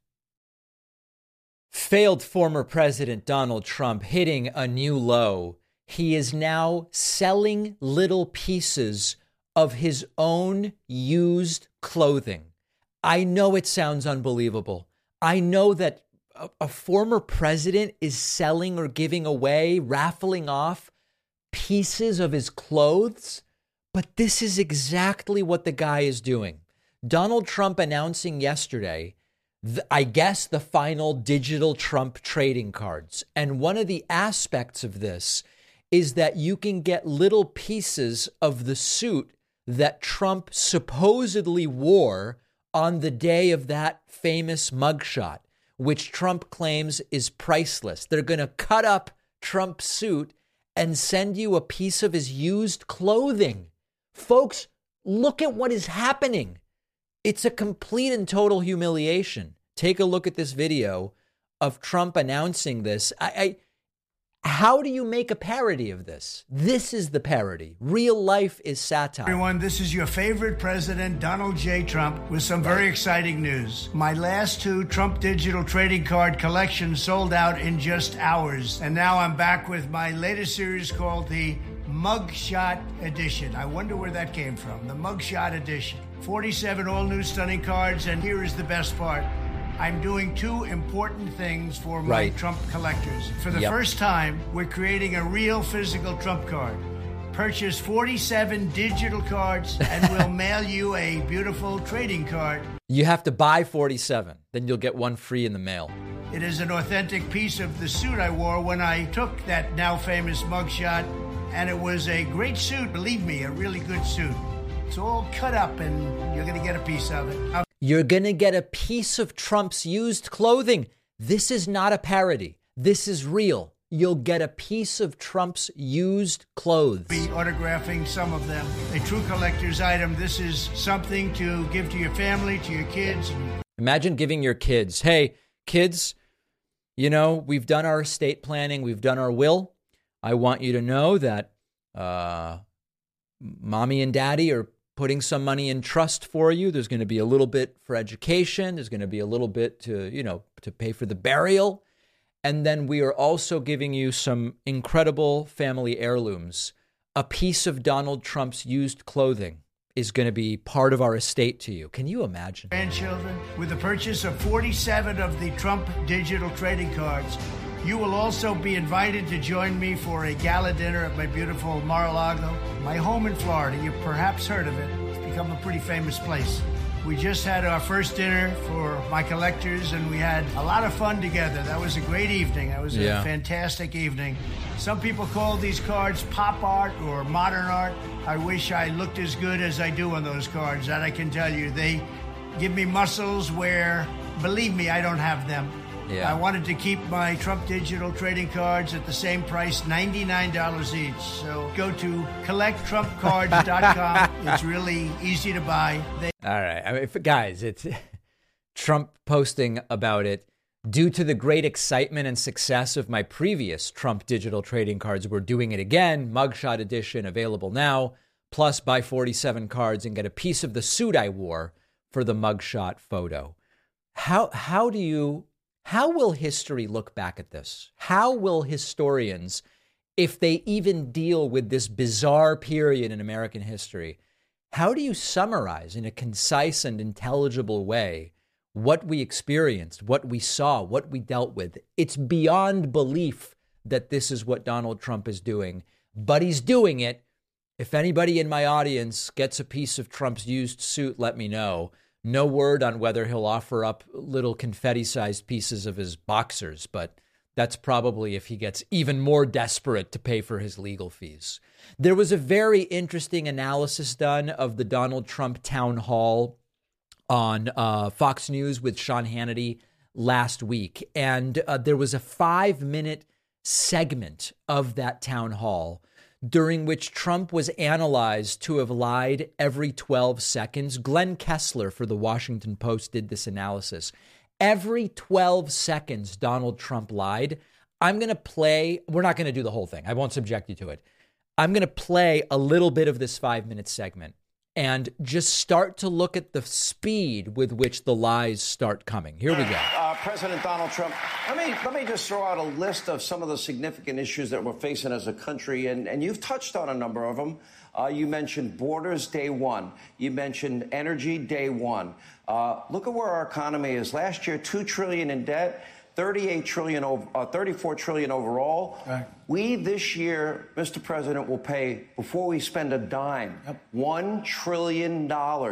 Failed former President Donald Trump hitting a new low. He is now selling little pieces of his own used clothing. I know it sounds unbelievable. I know that a former president is selling or giving away, raffling off pieces of his clothes, but this is exactly what the guy is doing. Donald Trump announcing yesterday, I guess, the final digital Trump trading cards. And one of the aspects of this is that you can get little pieces of the suit that Trump supposedly wore on the day of that famous mugshot, which Trump claims is priceless. They're going to cut up Trump's suit and send you a piece of his used clothing. Folks, look at what is happening. It's a complete and total humiliation. Take a look at this video of Trump announcing this. How do you make a parody of this? This is the parody. Real life is satire. Everyone, this is your favorite president, Donald J. Trump, with some very exciting news. My last 2 Trump digital trading card collections sold out in just hours. And now I'm back with my latest series called the Mugshot Edition. I wonder where that came from. The Mugshot Edition. 47 all-new stunning cards, and here is the best part. I'm doing 2 important things for my Trump collectors. For the first time, we're creating a real physical Trump card. Purchase 47 digital cards and we'll mail you a beautiful trading card. You have to buy 47, then you'll get 1 free in the mail. It is an authentic piece of the suit I wore when I took that now famous mugshot, and it was a great suit, believe me, a really good suit. It's all cut up and you're going to get a piece of it. You're going to get a piece of Trump's used clothing. This is not a parody. This is real. You'll get a piece of Trump's used clothes. Be autographing some of them. A true collector's item. This is something to give to your family, to your kids. Imagine giving your kids, hey, kids, you know, we've done our estate planning. We've done our will. I want you to know that mommy and daddy are putting some money in trust for you. There's going to be a little bit for education. There's going to be a little bit to, to pay for the burial. And then we are also giving you some incredible family heirlooms. A piece of Donald Trump's used clothing is going to be part of our estate to you. Can you imagine? Grandchildren, with the purchase of 47 of the Trump digital trading cards, you will also be invited to join me for a gala dinner at my beautiful Mar-a-Lago, my home in Florida. You've perhaps heard of it. It's become a pretty famous place. We just had our first dinner for my collectors, and we had a lot of fun together. That was a great evening. That was a fantastic evening. Some people call these cards pop art or modern art. I wish I looked as good as I do on those cards. That I can tell you. They give me muscles where, believe me, I don't have them. Yeah. I wanted to keep my Trump digital trading cards at the same price, $99 each. So go to collecttrumpcards.com. It's really easy to buy. All right. I mean, guys, it's Trump posting about it. Due to the great excitement and success of my previous Trump digital trading cards, we're doing it again. Mugshot edition available now. Plus, buy 47 cards and get a piece of the suit I wore for the mugshot photo. How will history look back at this? How will historians, if they even deal with this bizarre period in American history, how do you summarize in a concise and intelligible way what we experienced, what we saw, what we dealt with? It's beyond belief that this is what Donald Trump is doing, but he's doing it. If anybody in my audience gets a piece of Trump's used suit, let me know. No word on whether he'll offer up little confetti-sized pieces of his boxers, but that's probably if he gets even more desperate to pay for his legal fees. There was a very interesting analysis done of the Donald Trump town hall on Fox News with Sean Hannity last week. And there was a 5-minute segment of that town hall during which Trump was analyzed to have lied every 12 seconds. Glenn Kessler for the Washington Post did this analysis. Every 12 seconds, Donald Trump lied. I'm going to play. We're not going to do the whole thing. I won't subject you to it. I'm going to play a little bit of this 5-minute segment and just start to look at the speed with which the lies start coming. Here we go. President Donald Trump, let me just throw out a list of some of the significant issues that we're facing as a country, and you've touched on a number of them. You mentioned borders, day one. You mentioned energy, day one. Look at where our economy is. Last year, $2 trillion in debt, $34 trillion overall. Right. We this year, Mr. President, will pay, before we spend a dime, $1 trillion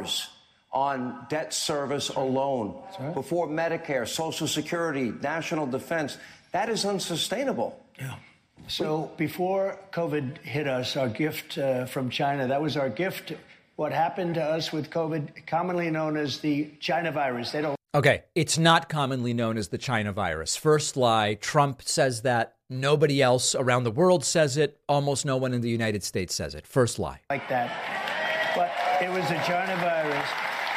on debt service alone. Right. Before Medicare, Social Security, national defense. That is unsustainable. Yeah. So before COVID hit us, our gift from China, that was our gift. What happened to us with COVID, commonly known as the China virus. Okay, it's not commonly known as the China virus. First lie, Trump says that. Nobody else around the world says it. Almost no one in the United States says it. First lie. Like that. But it was the China virus.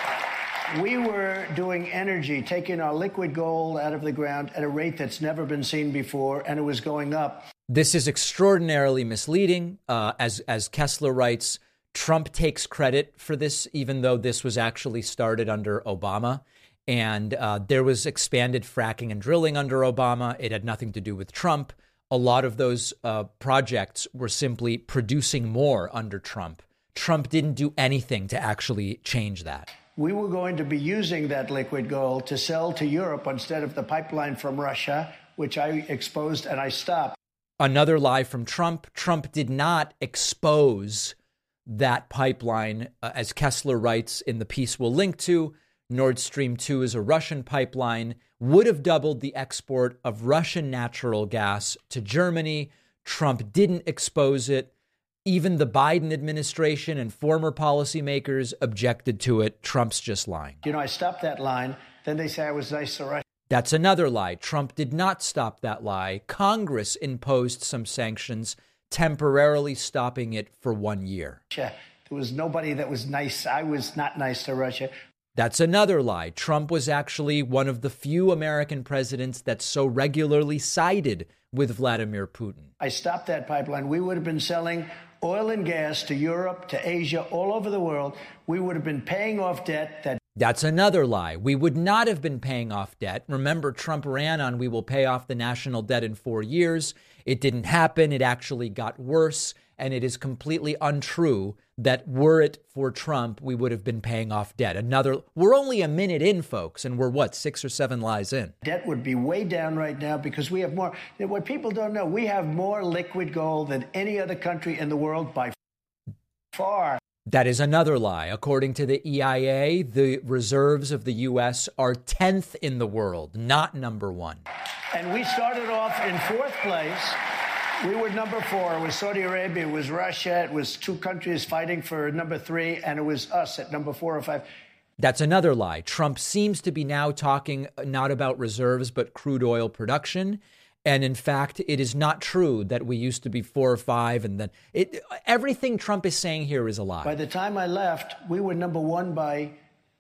We were doing energy, taking our liquid gold out of the ground at a rate that's never been seen before, and it was going up. This is extraordinarily misleading. As Kessler writes, Trump takes credit for this, even though this was actually started under Obama. And there was expanded fracking and drilling under Obama. It had nothing to do with Trump. A lot of those projects were simply producing more under Trump. Trump didn't do anything to actually change that. We were going to be using that liquid gold to sell to Europe instead of the pipeline from Russia, which I exposed and I stopped. Another lie from Trump. Trump did not expose that pipeline. As Kessler writes in the piece we'll link to, Nord Stream 2 is a Russian pipeline, would have doubled the export of Russian natural gas to Germany. Trump didn't expose it. Even the Biden administration and former policymakers objected to it. Trump's just lying. You know, I stopped that line. Then they say I was nice to Russia. That's another lie. Trump did not stop that lie. Congress imposed some sanctions, temporarily stopping it for 1 year. There was nobody that was nice. I was not nice to Russia. That's another lie. Trump was actually one of the few American presidents that so regularly sided with Vladimir Putin. I stopped that pipeline. We would have been selling oil and gas to Europe, to Asia, all over the world. We would have been paying off debt. That's another lie. We would not have been paying off debt. Remember, Trump ran on we will pay off the national debt in 4 years. It didn't happen. It actually got worse. And it is completely untrue that were it for Trump, we would have been paying off debt. We're only a minute in, folks, and we're 6 or 7 lies in. Debt would be way down right now because we have more. What people don't know, we have more liquid gold than any other country in the world by far. That is another lie. According to the EIA, the reserves of the U.S. are 10th in the world, not number 1. And we started off in 4th place. We were number 4. It was Saudi Arabia, it was Russia, it was 2 countries fighting for number 3, and it was us at number 4 or 5. That's another lie. Trump seems to be now talking not about reserves, but crude oil production. And in fact, it is not true that we used to be 4 or 5. And then everything Trump is saying here is a lie. By the time I left, we were number 1 by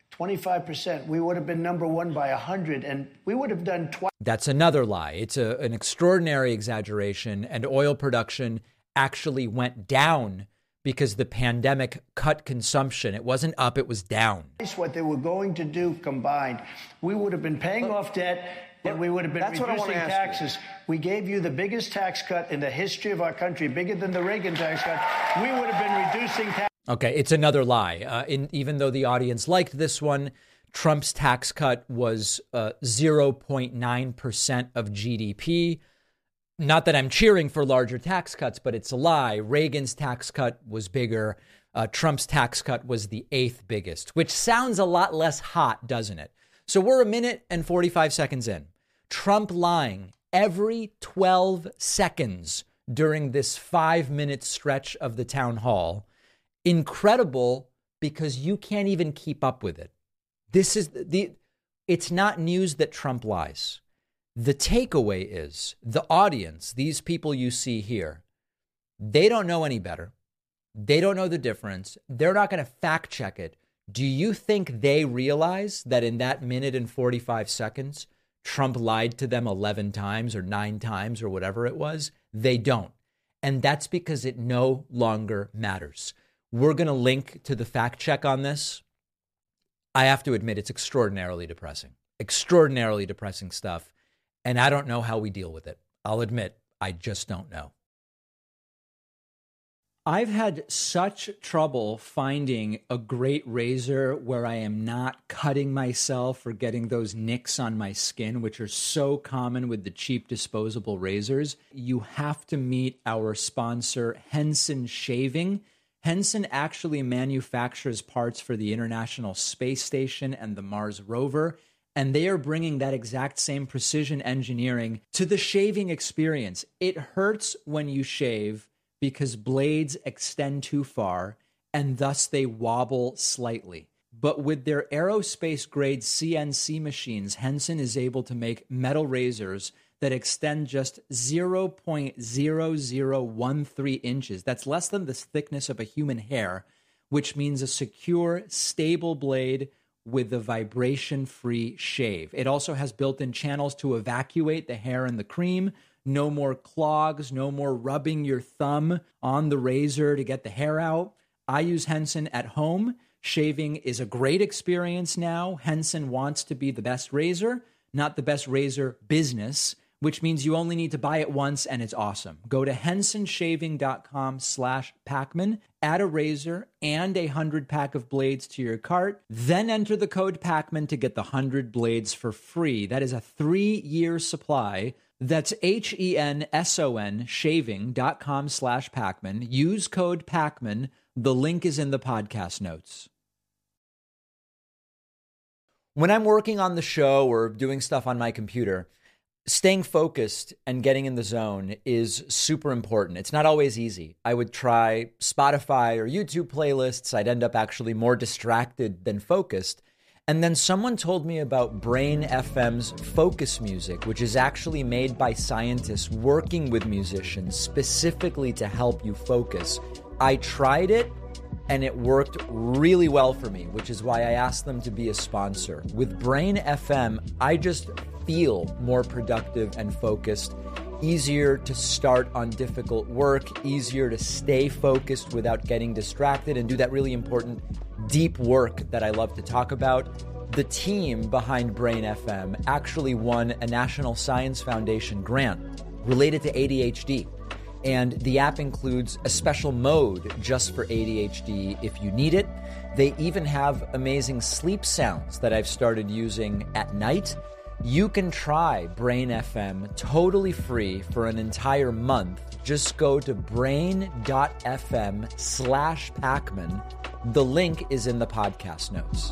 25%. We would have been number 1 by 100, and we would have done twice. That's another lie. It's an extraordinary exaggeration, and oil production actually went down because the pandemic cut consumption. It wasn't up, it was down. What they were going to do combined, we would have been paying off debt and we would have been reducing taxes. We gave you the biggest tax cut in the history of our country, bigger than the Reagan tax cut. We would have been reducing taxes. Okay, it's another lie. Even though the audience liked this one, Trump's tax cut was 0.9% of GDP. Not that I'm cheering for larger tax cuts, but it's a lie. Reagan's tax cut was bigger. Trump's tax cut was the 8th biggest, which sounds a lot less hot, doesn't it? So we're a minute and 45 seconds in. Trump lying every 12 seconds during this 5-minute stretch of the town hall. Incredible, because you can't even keep up with it. It's not news that Trump lies. The takeaway is the audience, these people you see here, they don't know any better. They don't know the difference. They're not going to fact check it. Do you think they realize that in that minute and 45 seconds, Trump lied to them 11 times or 9 times or whatever it was? They don't. And that's because it no longer matters. We're going to link to the fact check on this. I have to admit, it's extraordinarily depressing stuff. And I don't know how we deal with it. I'll admit, I just don't know. I've had such trouble finding a great razor where I am not cutting myself or getting those nicks on my skin, which are so common with the cheap disposable razors. You have to meet our sponsor, Henson Shaving. Henson actually manufactures parts for the International Space Station and the Mars rover, and they are bringing that exact same precision engineering to the shaving experience. It hurts when you shave because blades extend too far, and thus they wobble slightly. But with their aerospace-grade CNC machines, Henson is able to make metal razors that extend just 0.0013 inches. That's less than the thickness of a human hair, which means a secure, stable blade with a vibration-free shave. It also has built-in channels to evacuate the hair and the cream. No more clogs, no more rubbing your thumb on the razor to get the hair out. I use Henson at home. Shaving is a great experience now. Henson wants to be the best razor, not the best razor business, which means you only need to buy it once and it's awesome. Go to hensonshaving.com/Pacman, add a razor and a 100-pack of blades to your cart, then enter the code Pacman to get the 100 blades for free. That is a 3-year supply. That's HENSON shaving.com/Pacman. Use code Pacman. The link is in the podcast notes. When I'm working on the show or doing stuff on my computer, staying focused and getting in the zone is super important. It's not always easy. I would try Spotify or YouTube playlists. I'd end up actually more distracted than focused. And then someone told me about Brain FM's Focus Music, which is actually made by scientists working with musicians specifically to help you focus. I tried it and it worked really well for me, which is why I asked them to be a sponsor. With Brain FM, I just feel more productive and focused, easier to start on difficult work, easier to stay focused without getting distracted and do that really important deep work that I love to talk about. The team behind Brain FM actually won a National Science Foundation grant related to ADHD. And the app includes a special mode just for ADHD if you need it. They even have amazing sleep sounds that I've started using at night. You can try Brain FM totally free for an entire month. Just go to brain.fm/Pacman. The link is in the podcast notes.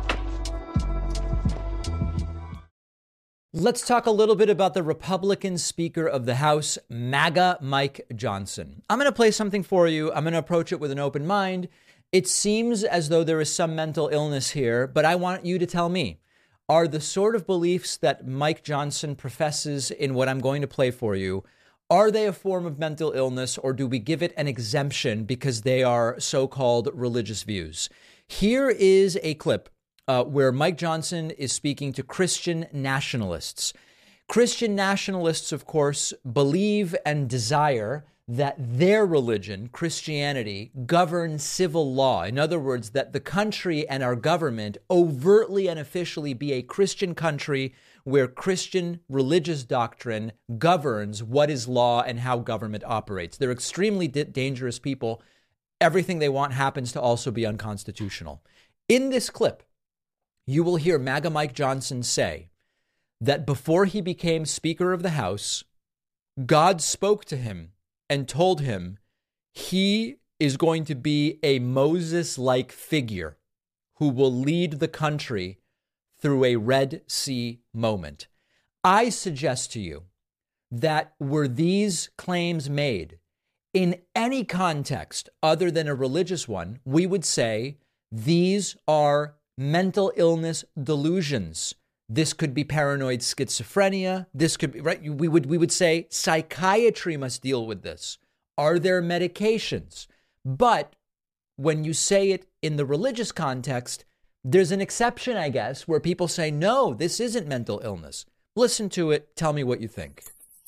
Let's talk a little bit about the Republican Speaker of the House, MAGA Mike Johnson. I'm going to play something for you. I'm going to approach it with an open mind. It seems as though there is some mental illness here, but I want you to tell me, are the sort of beliefs that Mike Johnson professes in what I'm going to play for you, are they a form of mental illness, or do we give it an exemption because they are so-called religious views? Here is a clip where Mike Johnson is speaking to Christian nationalists. Christian nationalists, of course, believe and desire that their religion, Christianity, governs civil law. In other words, that the country and our government overtly and officially be a Christian country where Christian religious doctrine governs what is law and how government operates. They're extremely dangerous people. Everything they want happens to also be unconstitutional. In this clip, you will hear MAGA Mike Johnson say that before he became Speaker of the House, God spoke to him and told him he is going to be a Moses-like figure who will lead the country through a Red Sea moment. I suggest to you that were these claims made in any context other than a religious one, we would say these are mental illness delusions. This could be paranoid schizophrenia. This could be, right? We would say psychiatry must deal with this. Are there medications? But when you say it in the religious context, there's an exception, I guess, where people say, no, this isn't mental illness. Listen to it. Tell me what you think.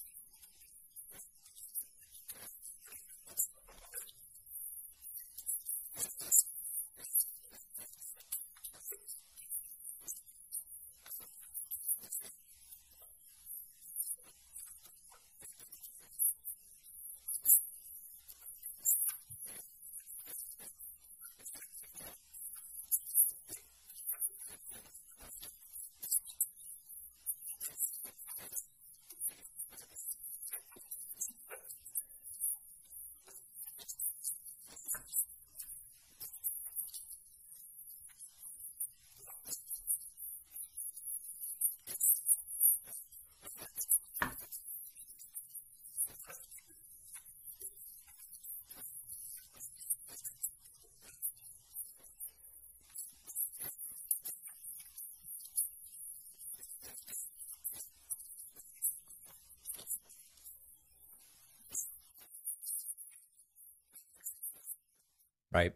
Right.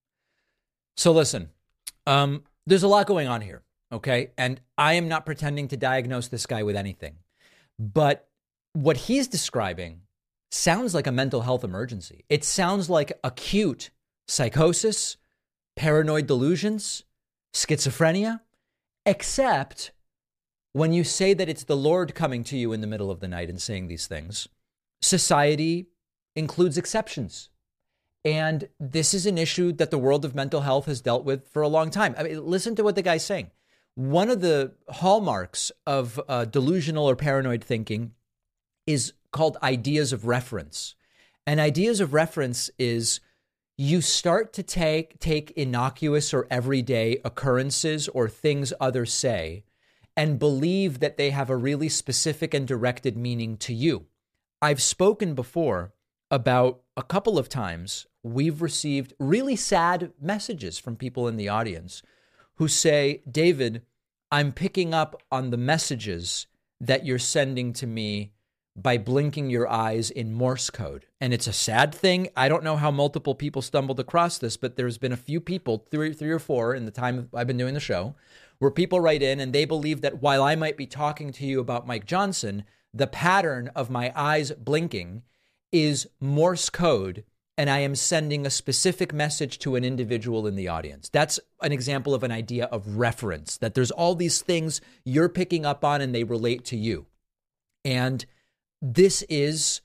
So listen, there's a lot going on here, okay? And I am not pretending to diagnose this guy with anything. But what he's describing sounds like a mental health emergency. It sounds like acute psychosis, paranoid delusions, schizophrenia, except when you say that it's the Lord coming to you in the middle of the night and saying these things, society includes exceptions. And this is an issue that the world of mental health has dealt with for a long time. I mean, listen to what the guy's saying. One of the hallmarks of delusional or paranoid thinking is called ideas of reference. And ideas of reference is you start to take innocuous or everyday occurrences or things others say and believe that they have a really specific and directed meaning to you. I've spoken before about a couple of times we've received really sad messages from people in the audience who say, David, I'm picking up on the messages that you're sending to me by blinking your eyes in Morse code. And it's a sad thing. I don't know how multiple people stumbled across this, but there's been a few people, three or four in the time I've been doing the show, where people write in and they believe that while I might be talking to you about Mike Johnson, the pattern of my eyes blinking is Morse code, and I am sending a specific message to an individual in the audience. That's an example of an idea of reference, that there's all these things you're picking up on and they relate to you. And this is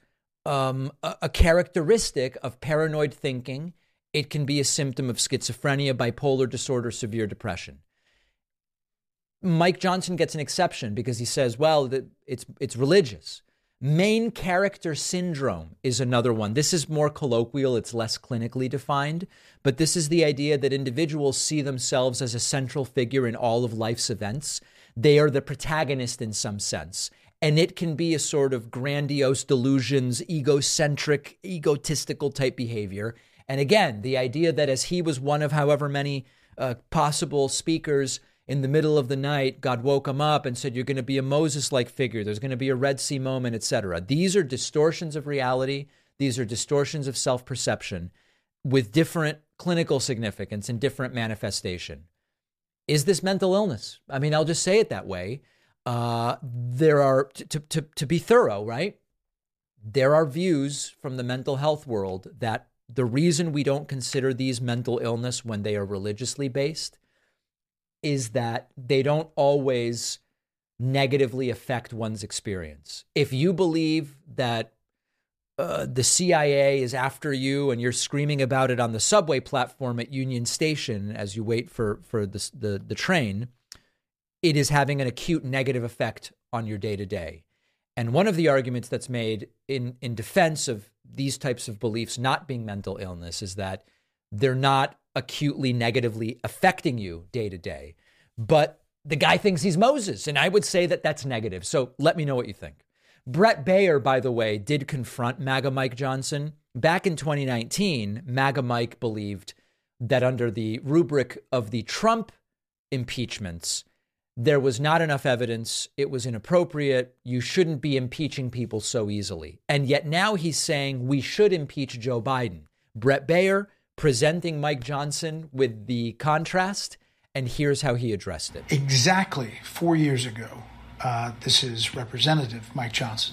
a characteristic of paranoid thinking. It can be a symptom of schizophrenia, bipolar disorder, severe depression. Mike Johnson gets an exception because he says, well, it's religious. Main character syndrome is another one. This is more colloquial. It's less clinically defined. But this is the idea that individuals see themselves as a central figure in all of life's events. They are the protagonist in some sense. And it can be a sort of grandiose delusions, egocentric, egotistical type behavior. And again, the idea that as he was one of however many possible speakers, in the middle of the night, God woke him up and said, you're going to be a Moses-like figure. There's going to be a Red Sea moment, etc. These are distortions of reality. These are distortions of self-perception with different clinical significance and different manifestation. Is this mental illness? I mean, I'll just say it that way. there are, to be thorough, right? There are views from the mental health world that the reason we don't consider these mental illness when they are religiously based is that they don't always negatively affect one's experience. If you believe that the CIA is after you and you're screaming about it on the subway platform at Union Station as you wait for the train, it is having an acute negative effect on your day-to-day. And one of the arguments that's made in defense of these types of beliefs not being mental illness is that they're not acutely negatively affecting you day-to-day. But the guy thinks he's Moses, and I would say that that's negative. So let me know what you think. Bret Baier, by the way, did confront MAGA Mike Johnson. Back in 2019, MAGA Mike believed that under the rubric of the Trump impeachments, there was not enough evidence. It was inappropriate. You shouldn't be impeaching people so easily. And yet now he's saying we should impeach Joe Biden. Bret Baier presenting Mike Johnson with the contrast, and here's how he addressed it. Exactly 4 years ago, this is Representative Mike Johnson.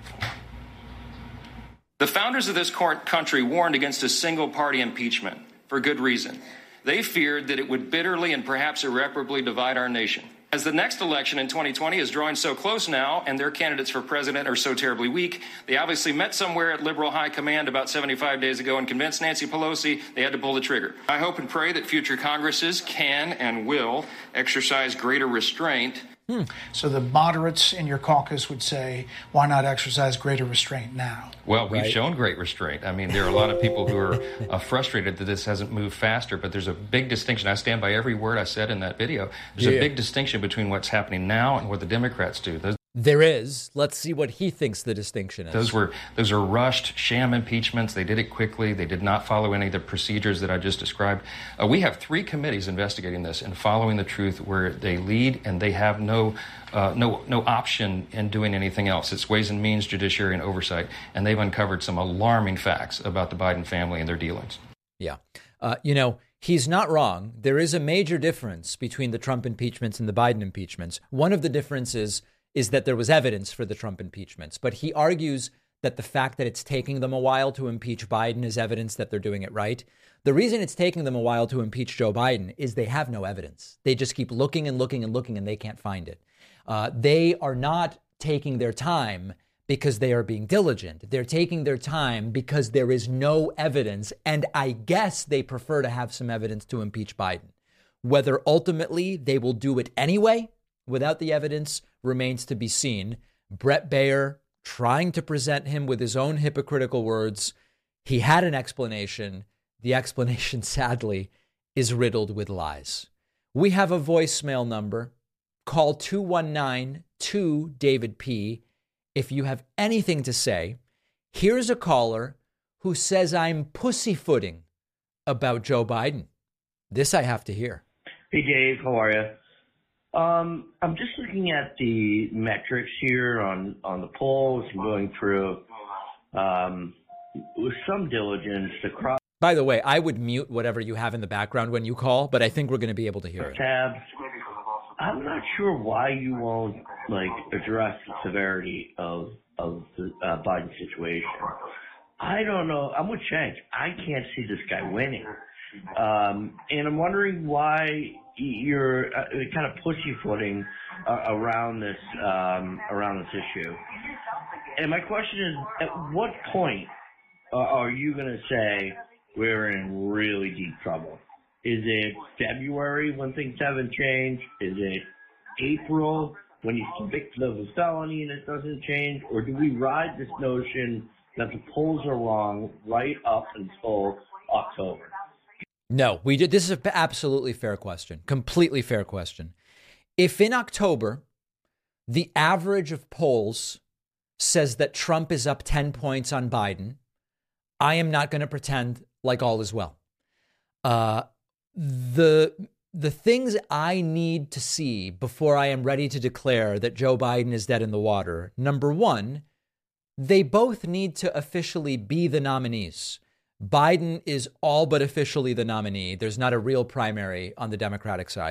The founders of this country warned against a single-party impeachment for good reason. They feared that it would bitterly and perhaps irreparably divide our nation. As the next election in 2020 is drawing so close now and their candidates for president are so terribly weak, they obviously met somewhere at liberal high command about 75 days ago and convinced Nancy Pelosi they had to pull the trigger. I hope and pray that future Congresses can and will exercise greater restraint. So the moderates in your caucus would say, why not exercise greater restraint now? Well, we've shown great restraint. I mean, there are a lot of people who are frustrated that this hasn't moved faster, but there's a big distinction. I stand by every word I said in that video. There's a big distinction between what's happening now and what the Democrats do. There is. Let's see what he thinks the distinction is. Those are rushed sham impeachments. They did it quickly. They did not follow any of the procedures that I just described. We have 3 committees investigating this and following the truth where they lead, and they have no option in doing anything else. It's Ways and Means, Judiciary, and Oversight, and they've uncovered some alarming facts about the Biden family and their dealings. Yeah. He's not wrong. There is a major difference between the Trump impeachments and the Biden impeachments. One of the differences is that there was evidence for the Trump impeachments. But he argues that the fact that it's taking them a while to impeach Biden is evidence that they're doing it right. The reason it's taking them a while to impeach Joe Biden is they have no evidence. They just keep looking and looking and looking, and they can't find it. They are not taking their time because they are being diligent. They're taking their time because there is no evidence. And I guess they prefer to have some evidence to impeach Biden. Whether ultimately they will do it anyway without the evidence remains to be seen. Bret Baier trying to present him with his own hypocritical words. He had an explanation. The explanation, sadly, is riddled with lies. We have a voicemail number. Call 219-2-DAVID-P if you have anything to say. Here's a caller who says I'm pussyfooting about Joe Biden. This I have to hear. Hey, Dave. How are you? I'm just looking at the metrics here on the polls and going through with some diligence the cross. By the way, I would mute whatever you have in the background when you call, but I think we're going to be able to hear it. Tab. I'm not sure why you won't address the severity of the Biden situation. I don't know. I'm with Shank. I can't see this guy winning, and I'm wondering why you're kind of pussyfooting around this issue. And my question is, at what point are you going to say we're in really deep trouble? Is it February when things haven't changed? Is it April when he's convicted of a felony and it doesn't change? Or do we ride this notion that the polls are wrong right up until October? No, we did. This is an absolutely fair question. Completely fair question. If in October, the average of polls says that Trump is up 10 points on Biden, I am not going to pretend like all is well. The things I need to see before I am ready to declare that Joe Biden is dead in the water. Number one, they both need to officially be the nominees. Biden is all but officially the nominee. There's not a real primary on the Democratic side.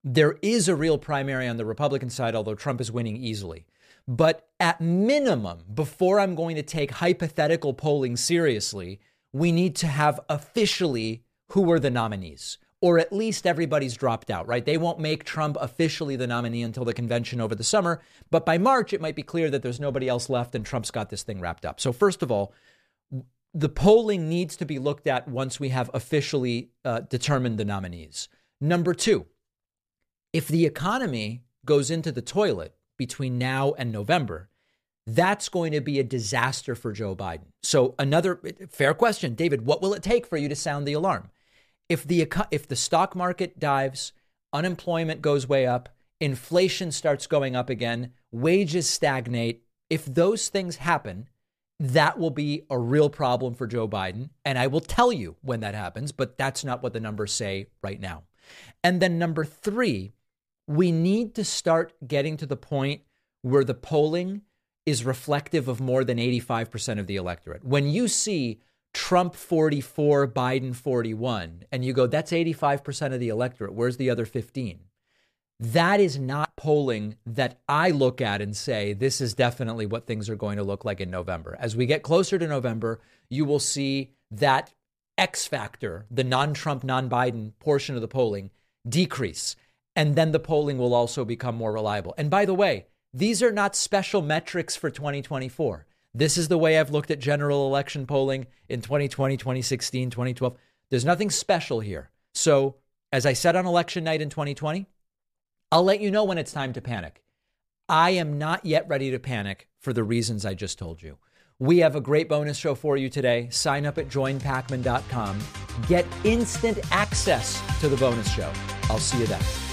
There is a real primary on the Republican side, although Trump is winning easily. But at minimum, before I'm going to take hypothetical polling seriously, we need to have officially who are the nominees, or at least everybody's dropped out, right? They won't make Trump officially the nominee until the convention over the summer. But by March, it might be clear that there's nobody else left and Trump's got this thing wrapped up. So first of all, the polling needs to be looked at once we have officially determined the nominees. Number two, if the economy goes into the toilet between now and November, that's going to be a disaster for Joe Biden. So another fair question, David, what will it take for you to sound the alarm? If the stock market dives, unemployment goes way up, inflation starts going up again, wages stagnate, if those things happen, that will be a real problem for Joe Biden. And I will tell you when that happens, but that's not what the numbers say right now. And then number three, we need to start getting to the point where the polling is reflective of more than 85% of the electorate. When you see Trump 44, Biden 41, and you go, that's 85% of the electorate, where's the other 15? That is not polling that I look at and say, this is definitely what things are going to look like in November. As we get closer to November, you will see that X factor, the non-Trump, non-Biden portion of the polling, decrease. And then the polling will also become more reliable. And by the way, these are not special metrics for 2024. This is the way I've looked at general election polling in 2020, 2016, 2012. There's nothing special here. So as I said on election night in 2020, I'll let you know when it's time to panic. I am not yet ready to panic for the reasons I just told you. We have a great bonus show for you today. Sign up at joinpacman.com. Get instant access to the bonus show. I'll see you then.